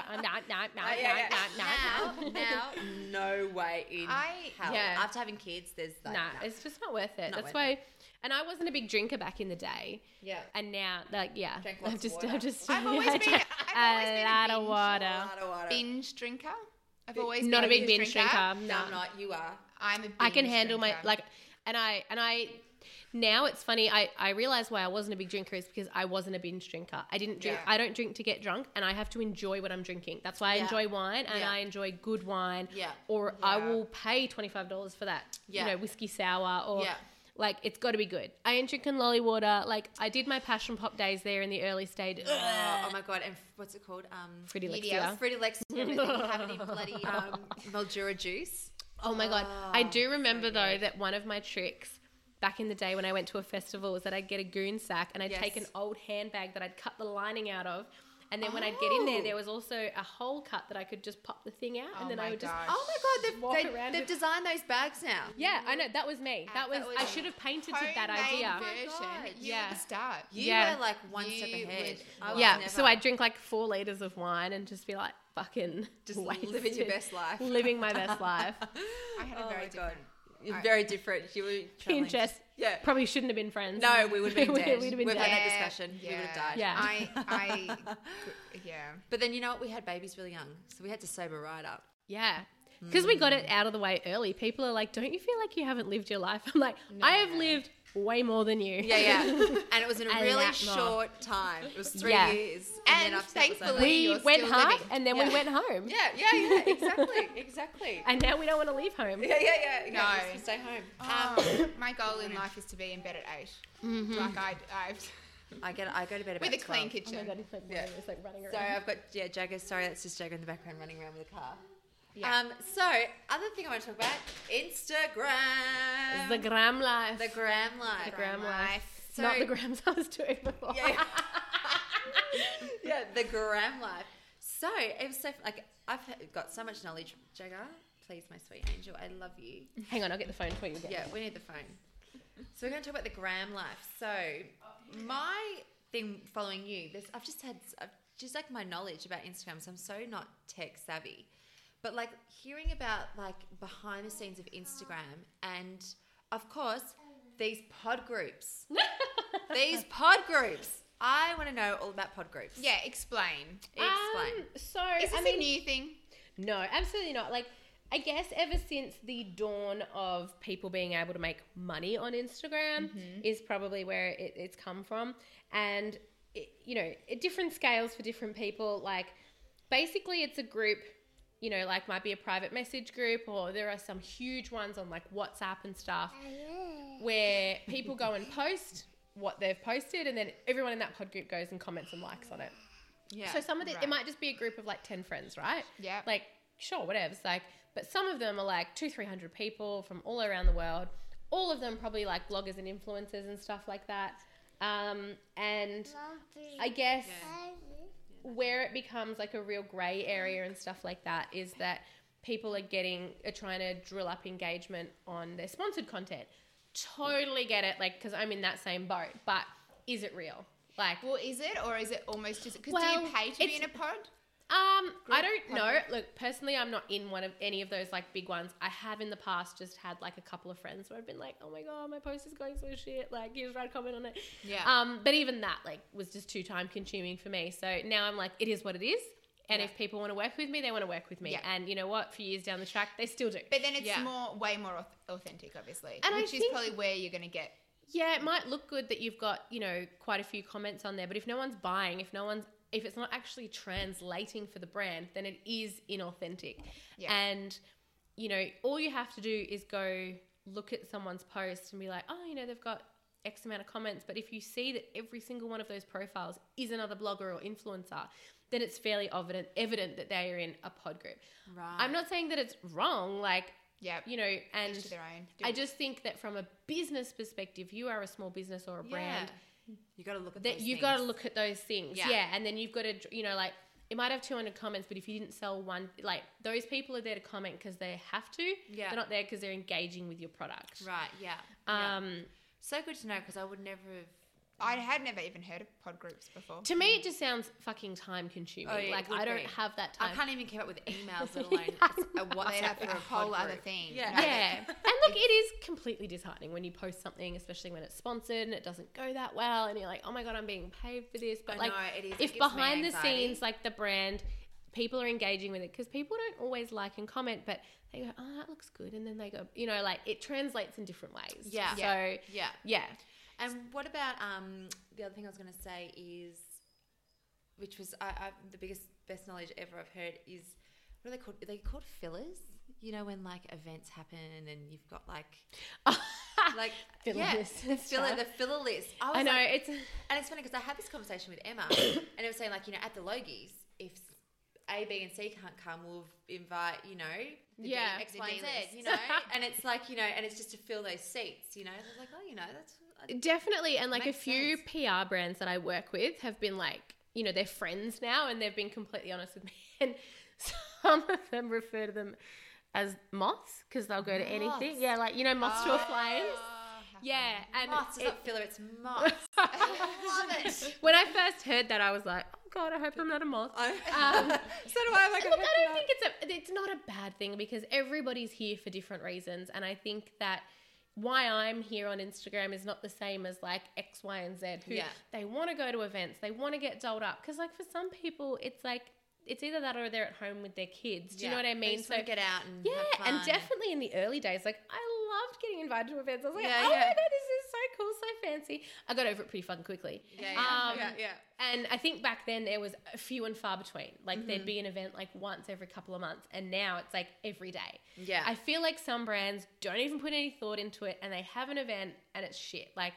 Now, no way in hell. Yeah. After having kids, there's like, Nah, no. it's just not worth it. Not That's worth why. And I wasn't a big drinker back in the day. Yeah. And now, like, yeah. Drank lots I've of just, water. I've just, I've always I been drank a a lot of binge- water. A lot of water. Binge drinker. I've always Not a been big binge drinker. No, No, I'm not. You are. I'm a binge I can handle drinker. my, like, and I, now it's funny. I realize why I wasn't a big drinker is because I wasn't a binge drinker. I didn't drink. Yeah. I don't drink to get drunk, and I have to enjoy what I'm drinking. That's why I Yeah. enjoy wine, and Yeah. I enjoy good wine. Yeah. Or I Yeah. will pay $25 for that. Yeah. You know, whiskey sour or. Yeah. Like, it's got to be good. I ain't drinking lolly water. Like, I did my passion pop days there in the early stage. Oh my God. And what's it called? Pretty Medios. Lexia. Fruity Lex. Have any bloody Mildura juice? Oh my God. I do remember, though, that one of my tricks back in the day when I went to a festival was that I'd get a goon sack and I'd Yes. take an old handbag that I'd cut the lining out of. And then when I'd get in there, there was also a hole cut that I could just pop the thing out. Oh And then my I would just... gosh. Oh my Walk God, around they've with- designed those bags now. Yeah, I know. That was me. That was... that was I should have painted to that Homemade idea. version. God. You Yeah. were the start. You Yeah. were like one step You ahead. would- I was Yeah, never. so I'd drink like 4 litres of wine and just be like fucking just wasted. living your best life. Living my best life. I had a Oh very my God. different. You're very different. You were Me traveling. and Jess Yeah. probably shouldn't have been friends. No, we would have been dead. We'd have been We've dead. had that discussion. We would have died. Yeah. Yeah. But then you know what? We had babies really young, so we had to sober right up. Yeah. Because we got it out of the way early. People are like, don't you feel like you haven't lived your life? I'm like, I have lived way more than you. Yeah. And it was in a A really lot more. short time. It was 3 Yeah. years. And then after that was thankfully- over. We You're went still hard living. and then we went home. Yeah, exactly. And now we don't want to leave home. Yeah. No. Just stay home. My goal in life is to be in bed at 8. Mm-hmm. Like I've I go to bed about with a clean 12. kitchen. Oh my God, he's like, Yeah. it's like running around. Sorry, I've got Jagger. Sorry, that's just Jagger in the background running around with a car. Yeah. So other thing I want to talk about, Instagram. The gram life. The gram life. The gram life. So, Not the grams I was doing before. Yeah, the gram life. So it was so like I've got so much knowledge. Jagger, please, my sweet angel, I love you. Hang on, I'll get the phone for you again. Yeah, we need the phone. So we're going to talk about the gram life. So my thing following you, I've just like my knowledge about Instagram. So I'm so not tech savvy, but like hearing about like behind the scenes of Instagram and of course these pod groups. I want to know all about pod groups. Yeah, explain. Explain. So, Is this a new thing? no, absolutely not. Like, I guess ever since the dawn of people being able to make money on Instagram is probably where it's come from. And, at different scales for different people. Like, basically it's a group, like might be a private message group, or there are some huge ones on like WhatsApp and stuff where people go and post what they've posted, and then everyone in that pod group goes and comments and likes on it. Yeah. So some of it right. might just be a group of like 10 friends, right? Yeah. Like, sure, whatever. It's like, but some of them are like 200-300 people from all around the world, all of them probably like bloggers and influencers and stuff like that. And I guess where it becomes like a real grey area and stuff like that is that people are trying to drill up engagement on their sponsored content. Totally get it, like, because I'm in that same boat. But is it real? Like, well, is it, or is it almost just because Well, do you pay to be in a pod? I don't know. Look, personally, I'm not in one of any of those like big ones. I have in the past just had like a couple of friends where I've been like, oh my God, my post is going so shit. Like, you just write a comment on it. Yeah. But even that like was just too time consuming for me. So now I'm like, it is what it is. And if people want to work with me, they want to work with me. Yeah. And you know what? A few years down the track, they still do. But then it's way more authentic, obviously, And which is think- probably where you're going to get. Yeah, it might look good that you've got, you know, quite a few comments on there, but if no one's buying, if it's not actually translating for the brand, then it is inauthentic. Yeah. And, you know, all you have to do is go look at someone's post and be like, oh, you know, they've got X amount of comments. But if you see that every single one of those profiles is another blogger or influencer, then it's fairly evident that they are in a pod group. Right. I'm not saying that it's wrong, like, Yeah. you know, and Each to their own. I just think that from a business perspective, you are a small business or a brand, You got to look at that those you've things. got to look at those things. Yeah. Yeah. And then you've got to, you know, like it might have 200 comments, but if you didn't sell one, like those people are there to comment because they have to. Yeah. They're not there because they're engaging with your product. Right, yeah. So good to know because I would never have... I had never even heard of pod groups before. To me, it just sounds fucking time consuming. Oh, yeah, like it would I don't be. have that I time. can't even keep up with emails, let alone a Well, WhatsApp that's for a a whole pod other group. thing. Yeah. Yeah. And look, it is completely disheartening when you post something, especially when it's sponsored and it doesn't go that well and you're like, oh my God, I'm being paid for this. But I like, know, it is. It if gives me behind the anxiety. scenes, like the brand, people are engaging with it because people don't always like and comment, but they go, oh, that looks good. And then they go, you know, like it translates in different ways. Yeah. So, Yeah. yeah. And what about the other thing I was going to say is, which was the best knowledge ever I've heard is, what are they called? Are they called fillers? You know, when like events happen and you've got like Filler list the and filler, stuff. the filler list. I know. Like, and it's funny because I had this conversation with Emma, and it was saying like, you know, at the Logies, if A, B, and C can't come, we'll invite, you know, the Yeah, X, the Y, and D-list. Z, you know, and it's like, you know, and it's just to fill those seats, you know. I was like, oh, you know, that's Definitely. And like a Makes few sense. PR brands that I work with have been like, you know, they're friends now and they've been completely honest with me. And some of them refer to them as moths because they'll go to anything. Moths. Yeah, like, you know, moths to a flame. how Yeah. And moths. It's it- not filler, it's moths. I love it. when I first heard that, I was like, oh God, I hope I'm not a moth. So do I. Like, Look, I don't think it's not a bad thing because everybody's here for different reasons. And I think that why I'm here on Instagram is not the same as like X, Y, and Z who they want to go to events, they want to get dolled up. Because like for some people, it's like, it's either that or they're at home with their kids. Do you know what I mean? So get out and yeah, have fun. and definitely in the early days, like I loved getting invited to events. I was like, Yeah, oh yeah. my God, this is so cool, so fancy. I got over it pretty fucking quickly. Yeah. And I think back then there was a few and far between. Like there'd be an event like once every couple of months, and now it's like every day. Yeah. I feel like some brands don't even put any thought into it, and they have an event and it's shit. Like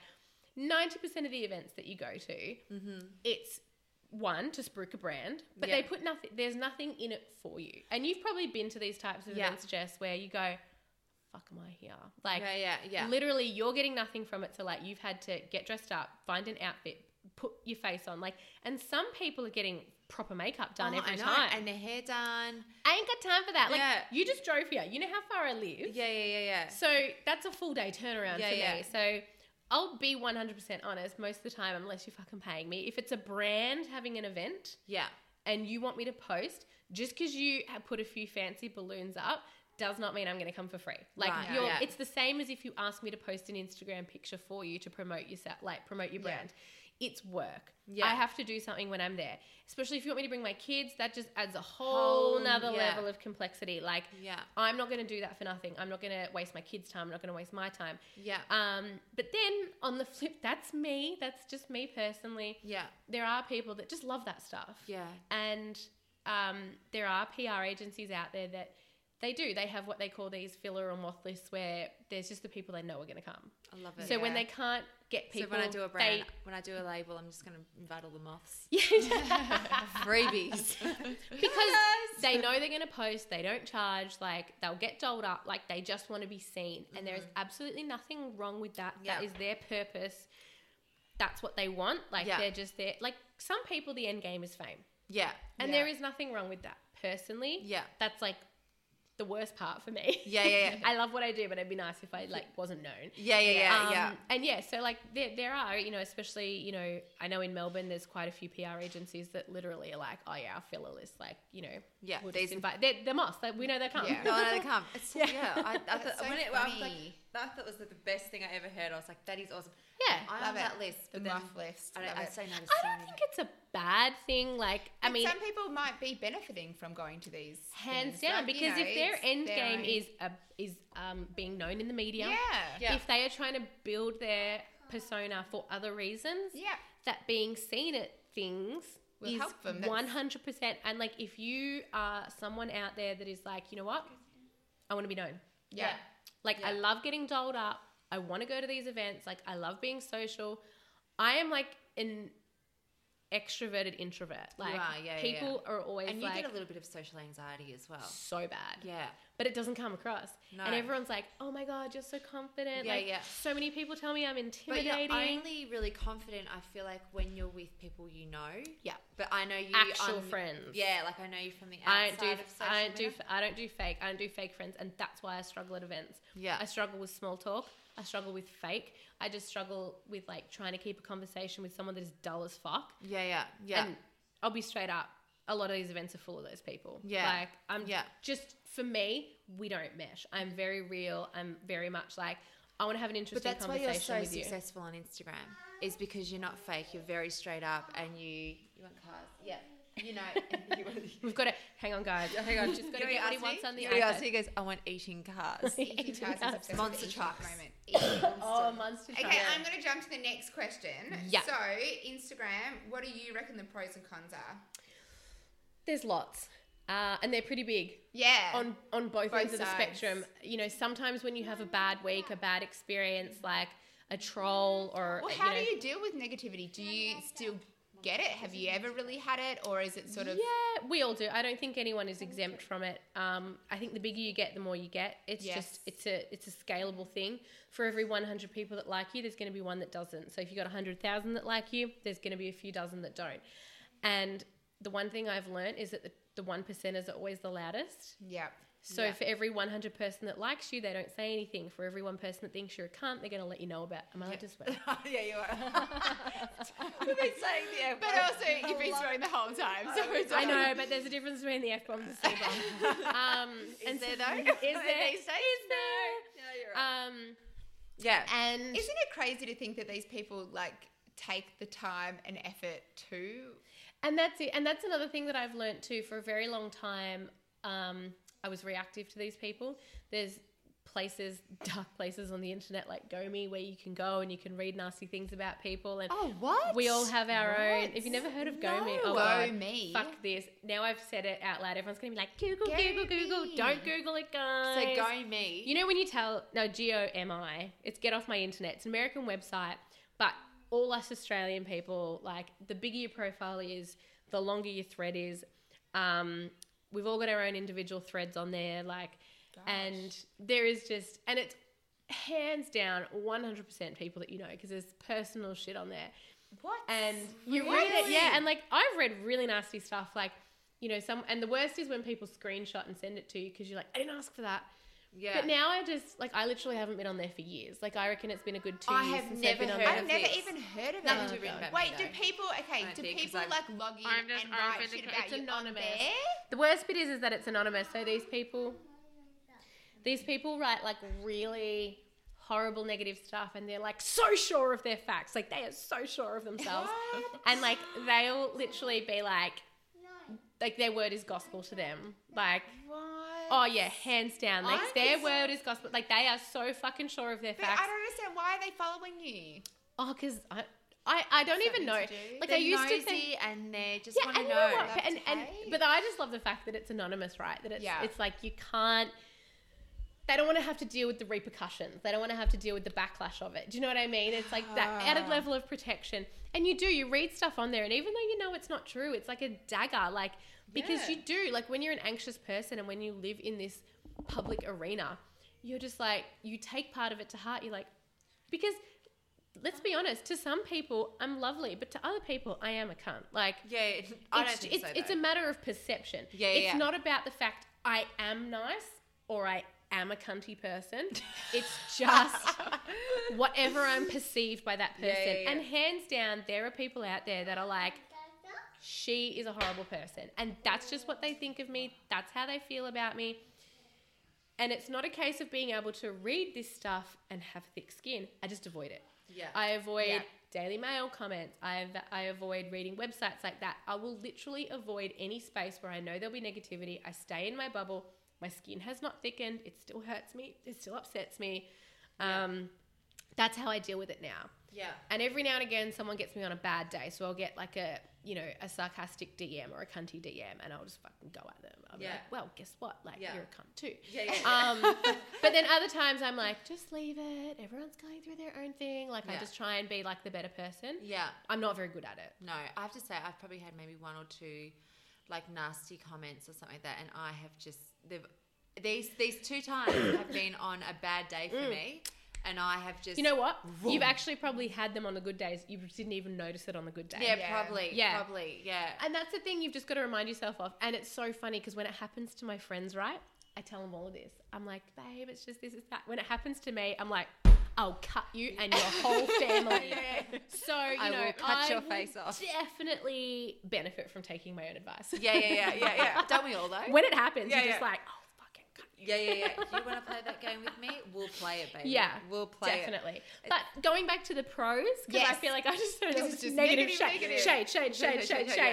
90% of the events that you go to, it's one to spruik a brand, but they put nothing. There's nothing in it for you. And you've probably been to these types of events, Jess, where you go, "Fuck, am I here?" Like, yeah. literally, you're getting nothing from it. So, like, you've had to get dressed up, find an outfit, put your face on, like, and some people are getting proper makeup done every time, and their hair done. I ain't got time for that. Like, Yeah. you just drove here. You know how far I live. Yeah. So that's a full day turnaround Yeah, for yeah. me. So I'll be 100% honest most of the time, unless you're fucking paying me. If it's a brand having an event Yeah. and you want me to post, just because you have put a few fancy balloons up does not mean I'm going to come for free. Like Right, you're, yeah. it's the same as if you ask me to post an Instagram picture for you to promote yourself, like promote your brand. It's work. Yeah. I have to do something when I'm there. Especially if you want me to bring my kids, that just adds a whole nother level of complexity. Like, Yeah. I'm not going to do that for nothing. I'm not going to waste my kids' time. I'm not going to waste my time. Yeah. But then on the flip, that's me. That's just me personally. Yeah. There are people that just love that stuff. Yeah. And there are PR agencies out there that they do. They have what they call these filler or moth lists where there's just the people they know are going to come. I love it. So when they can't get people. So when I do a brand, they- when I do a label, I'm just going to invite all the moths. Yeah. Freebies. Because they know they're going to post, they don't charge, like they'll get dolled up, like they just want to be seen. And there is absolutely nothing wrong with that. Yeah. That is their purpose. That's what they want. Like Yeah. they're just there. Like some people, the end game is fame. Yeah. And Yeah. there is nothing wrong with that. Personally, Yeah. that's like the worst part for me. Yeah. I love what I do, but it'd be nice if I like wasn't known. Yeah. And yeah, so like there are, you know, especially, you know, I know in Melbourne there's quite a few PR agencies that literally are like, oh yeah, our filler list, like, you know, Yeah, we'll these- just invite, they're moss, like, we know they come. Yeah. No, they come. It's, Yeah. I That's thought, so when it, I was like, funny. I thought it was like the best thing I ever heard. I was like, that is awesome. Yeah. I'm Love on it. that list. The But then muff list. I, Love I it. say no to I so don't many. think it's a bad thing. Like, I But mean, some people might be benefiting from going to these hands things. down, Like, you because know, if their it's end their game own- is being known in the media, Yeah. if they are trying to build their persona for other reasons, Yeah. that being seen at things Will is help them. That's- 100%. And like, if you are someone out there that is like, you know what, I want to be known. Yeah. Like, I love getting dolled up. I want to go to these events. Like, I love being social. I am like an extroverted introvert. Like, are, yeah, people are always And you like get a little bit of social anxiety as well. so bad. Yeah. But it doesn't come across. No. And everyone's like, oh my God, you're so confident. Yeah, like, yeah. so many people tell me I'm But intimidating. you're only really confident, I feel like, when you're with people you know. Yeah. But I know you Actual on- friends. Yeah, like I know you from the I outside don't do. of social I don't do. media. I don't do fake. I don't do fake friends, and that's why I struggle at events. Yeah. I struggle with small talk. I struggle with fake. I just struggle with like trying to keep a conversation with someone that is dull as fuck. Yeah. And I'll be straight up. A lot of these events are full of those people. Yeah. Like I'm Yeah. just for me, we don't mesh. I'm very real. I'm very much like I want to have an But interesting that's why conversation you're so with you. successful on Instagram, is because you're not fake. You're very straight up, and you want cars. Yeah, you know. you want We've got to hang on, guys. hang on, Just got to get what he wants on the He iPad. goes, I want eating cars. Eating cars is obsessed Monster with eating trucks. at the moment. Oh, monster truck. Okay, I'm going to jump to the next question. Yeah. So, Instagram, what do you reckon the pros and cons are? There's lots. And they're pretty big. Yeah. On both ends of the sides. spectrum. You know, sometimes when you have a bad week, a bad experience, like a troll or Well, how do you deal with negativity? Do you still get it? Have you ever really had it, or is it sort of? Yeah, we all do. I don't think anyone is exempt from it. I think the bigger you get, the more you get. It's Yes. just it's a scalable thing. For every 100 people that like you, there's going to be one that doesn't. So if you got 100,000 that like you, there's going to be a few dozen that don't. And the one thing I've learned is that the 1%ers are always the loudest. Yeah. So Yeah. for every 100 person that likes you, they don't say anything. For every one person that thinks you're a cunt, they're going to let you know about. Am I allowed to swear? Yeah, you are. We've been saying the F But word. also, you've been swearing the whole time. So it's I know, but there's a difference between the F-bomb and the C-bomb. Is there though? Is there? These days? Is there? Yeah, you're right. Yeah. Yeah. And Isn't it crazy to think that these people like take the time and effort to? And that's it. And that's another thing that I've learnt too. For a very long time, I was reactive to these people. There's places, dark places on the internet like GoMe where you can go and you can read nasty things about people. And Oh, what? we all have our own. What? If you've never heard of No. GoMe, oh God, GoMe? fuck this. Now I've said it out loud. Everyone's going to be like, Google, GoMe. Google. Don't Google it, guys. So go me. You know when you tell, no, GOMI, it's get off my internet. It's an American website, but all us Australian people, like the bigger your profile is, the longer your thread is. We've all got our own individual threads on there, like, and there is just, and it's hands down 100% people that you know, because there's personal shit on there. What? And you Really? read it, yeah, and like I've read really nasty stuff, like, you know, and the worst is when people screenshot and send it to you because you're like, I didn't ask for that. Yeah. But now I literally haven't been on there for years. Like, I reckon it's been a good 2 I years have since never I've been on heard there. I've of never this. even heard of Nothing it. to read about Wait, me, do though. people? Okay, I do think, 'cause people I've- like log in I'm just and write open shit the- about it's you anonymous. on there? The worst bit is that it's anonymous. So these people write like really horrible negative stuff, and they're like so sure of their facts. Like, they are so sure of themselves. What? And like they'll literally be like their word is gospel to them. Like, What? oh yeah, hands down. Like, I'm their just- word is gospel. Like, they are so fucking sure of their But facts. I don't understand, why are they following you? Oh, because I don't even Something know. to do? Like, They're I used to nosy think. and they just Yeah, want to and you know. know what? Love And to hate. but I just love the fact that it's anonymous, right? That it's Yeah. it's like you can't. they don't want to have to deal with the repercussions. They don't want to have to deal with the backlash of it. Do you know what I mean? It's like that added level of protection. And you read stuff on there, and even though you know it's not true, it's like a dagger, like, because you do, like, when you're an anxious person and when you live in this public arena, you're just like, you take part of it to heart. You're like, because let's be honest, to some people I'm lovely, but to other people I am a cunt. Like, I don't think so, it's a matter of perception. It's not about the fact I am nice or I am a cunty person. It's just whatever I'm perceived by that person. And hands down, there are people out there that are like, she is a horrible person. And that's just what they think of me. That's how they feel about me. And it's not a case of being able to read this stuff and have thick skin. I just avoid it. I avoid Daily Mail comments. I avoid reading websites like that. I will literally avoid any space where I know there'll be negativity. I stay in my bubble. My skin has not thickened. It still hurts me. It still upsets me. That's how I deal with it now. And every now and again, someone gets me on a bad day. So I'll get like a sarcastic DM or a cunty DM, and I'll just fucking go at them. I'll be like, well, guess what? Like, you're a cunt too. But then other times I'm like, just leave it. Everyone's going through their own thing. Like, I just try and be like the better person. I'm not very good at it. No, I have to say I've probably had maybe one or two like nasty comments or something like that, and I have just these two times have been on a bad day for me. And I have just... You know what? You've actually probably had them on the good days. You didn't even notice it on the good day. Probably. And that's the thing you've just got to remind yourself of. And it's so funny because when it happens to my friends, right, I tell them all of this. I'm like, babe, it's just this, it's that. When it happens to me, I'm like, I'll cut you and your whole family. So, you know, will cut your face off. Definitely benefit from taking my own advice. Don't we all, though? When it happens, you're just like, oh, You want to play that game with me? We'll play it, baby. Yeah, we'll play definitely. it. But going back to the pros, because I feel like I just heard This is just negative negative. shade.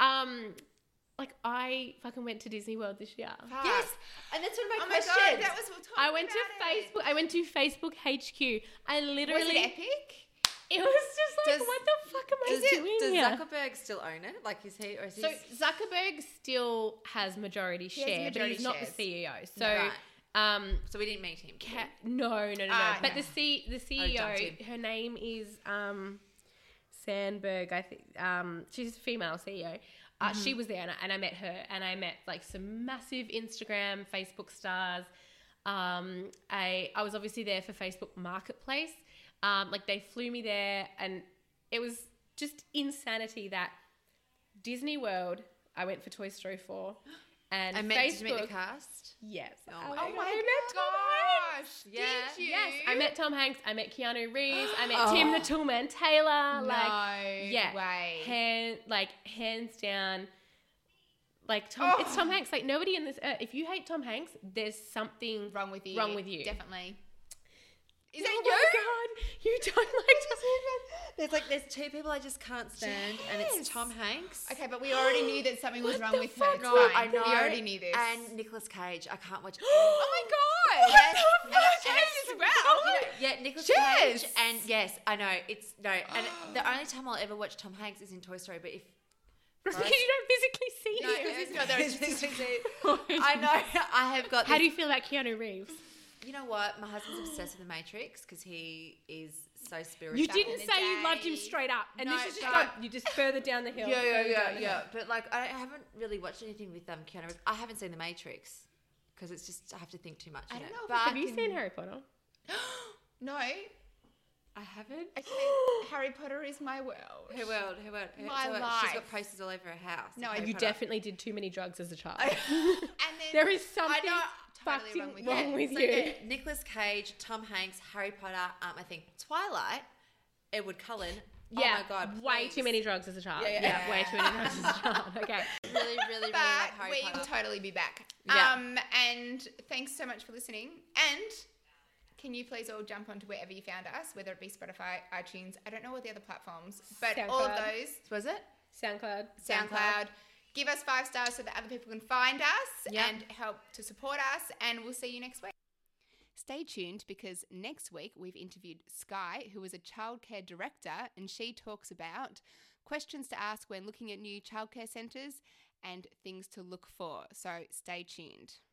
Like, I fucking went to Disney World this year. Yes, and that's one of my my questions. God, that was what I went to Facebook. I went to Facebook HQ. I literally. Was it epic? It was just like, what the fuck am I doing Does here? Zuckerberg still own it? Like, is he? Or is So Zuckerberg still has majority share, but he's not the CEO. So, so we didn't meet him. No. But no. the CEO, her name is Sandberg. I think she's a female CEO. She was there, and I met her, and I met like some massive Instagram, Facebook stars. I was obviously there for Facebook Marketplace. Like, they flew me there, and it was just insanity that Disney World, I went for Toy Story 4, and did you meet the cast? Yes. Oh my I God. met Tom Hanks. Did you? Yes, I met Tom Hanks. I met Keanu Reeves. I met Tim the Toolman Taylor. Hands down. Like, it's Tom Hanks. Like, nobody in this earth. If you hate Tom Hanks, there's something wrong with you. Definitely. Is that you? Oh my God, you don't like Tom Hanks. There's two people I just can't stand, and it's Tom Hanks. Okay, but we already knew that something was wrong with her. It's No, fine. I know. We already knew this. And Nicolas Cage, I can't watch. Oh my God! Yes, and as well. Nicolas Yes. Cage, and yes, I know it's no. And the only time I'll ever watch Tom Hanks is in Toy Story. But if because you don't physically see No, I know I have got. How do you feel about Keanu Reeves? You know what? My husband's obsessed with The Matrix because he is so spiritual. You didn't say you loved him straight up, and No, this is no. just you just further down the hill. Yeah. But like, I haven't really watched anything with Keanu Reeves. I haven't seen The Matrix because it's just I have to think too much. I don't know if But Have you seen Harry Potter? No, I haven't. Harry Potter is my world. Her world. My She's life. got posters all over her house. No, of Harry You Potter. definitely did too many drugs as a child. And then There is something totally fucking wrong with you. wrong with So, you. yeah, Nicolas Cage, Tom Hanks, Harry Potter. I think Twilight. Edward Cullen. Yeah, Oh my God. way please. too many drugs as a child. Yeah. Way too many drugs as a child. Okay. Really But like Harry we Potter. will totally be back. Yeah. And thanks so much for listening. And can you please all jump onto wherever you found us, whether it be Spotify, iTunes, I don't know what the other platforms, but all of SoundCloud. those, Was it? SoundCloud. Give us 5 stars so that other people can find us Yeah. and help to support us. And we'll see you next week. Stay tuned because next week we've interviewed Sky, who is a childcare director, and she talks about questions to ask when looking at new childcare centres and things to look for. So stay tuned.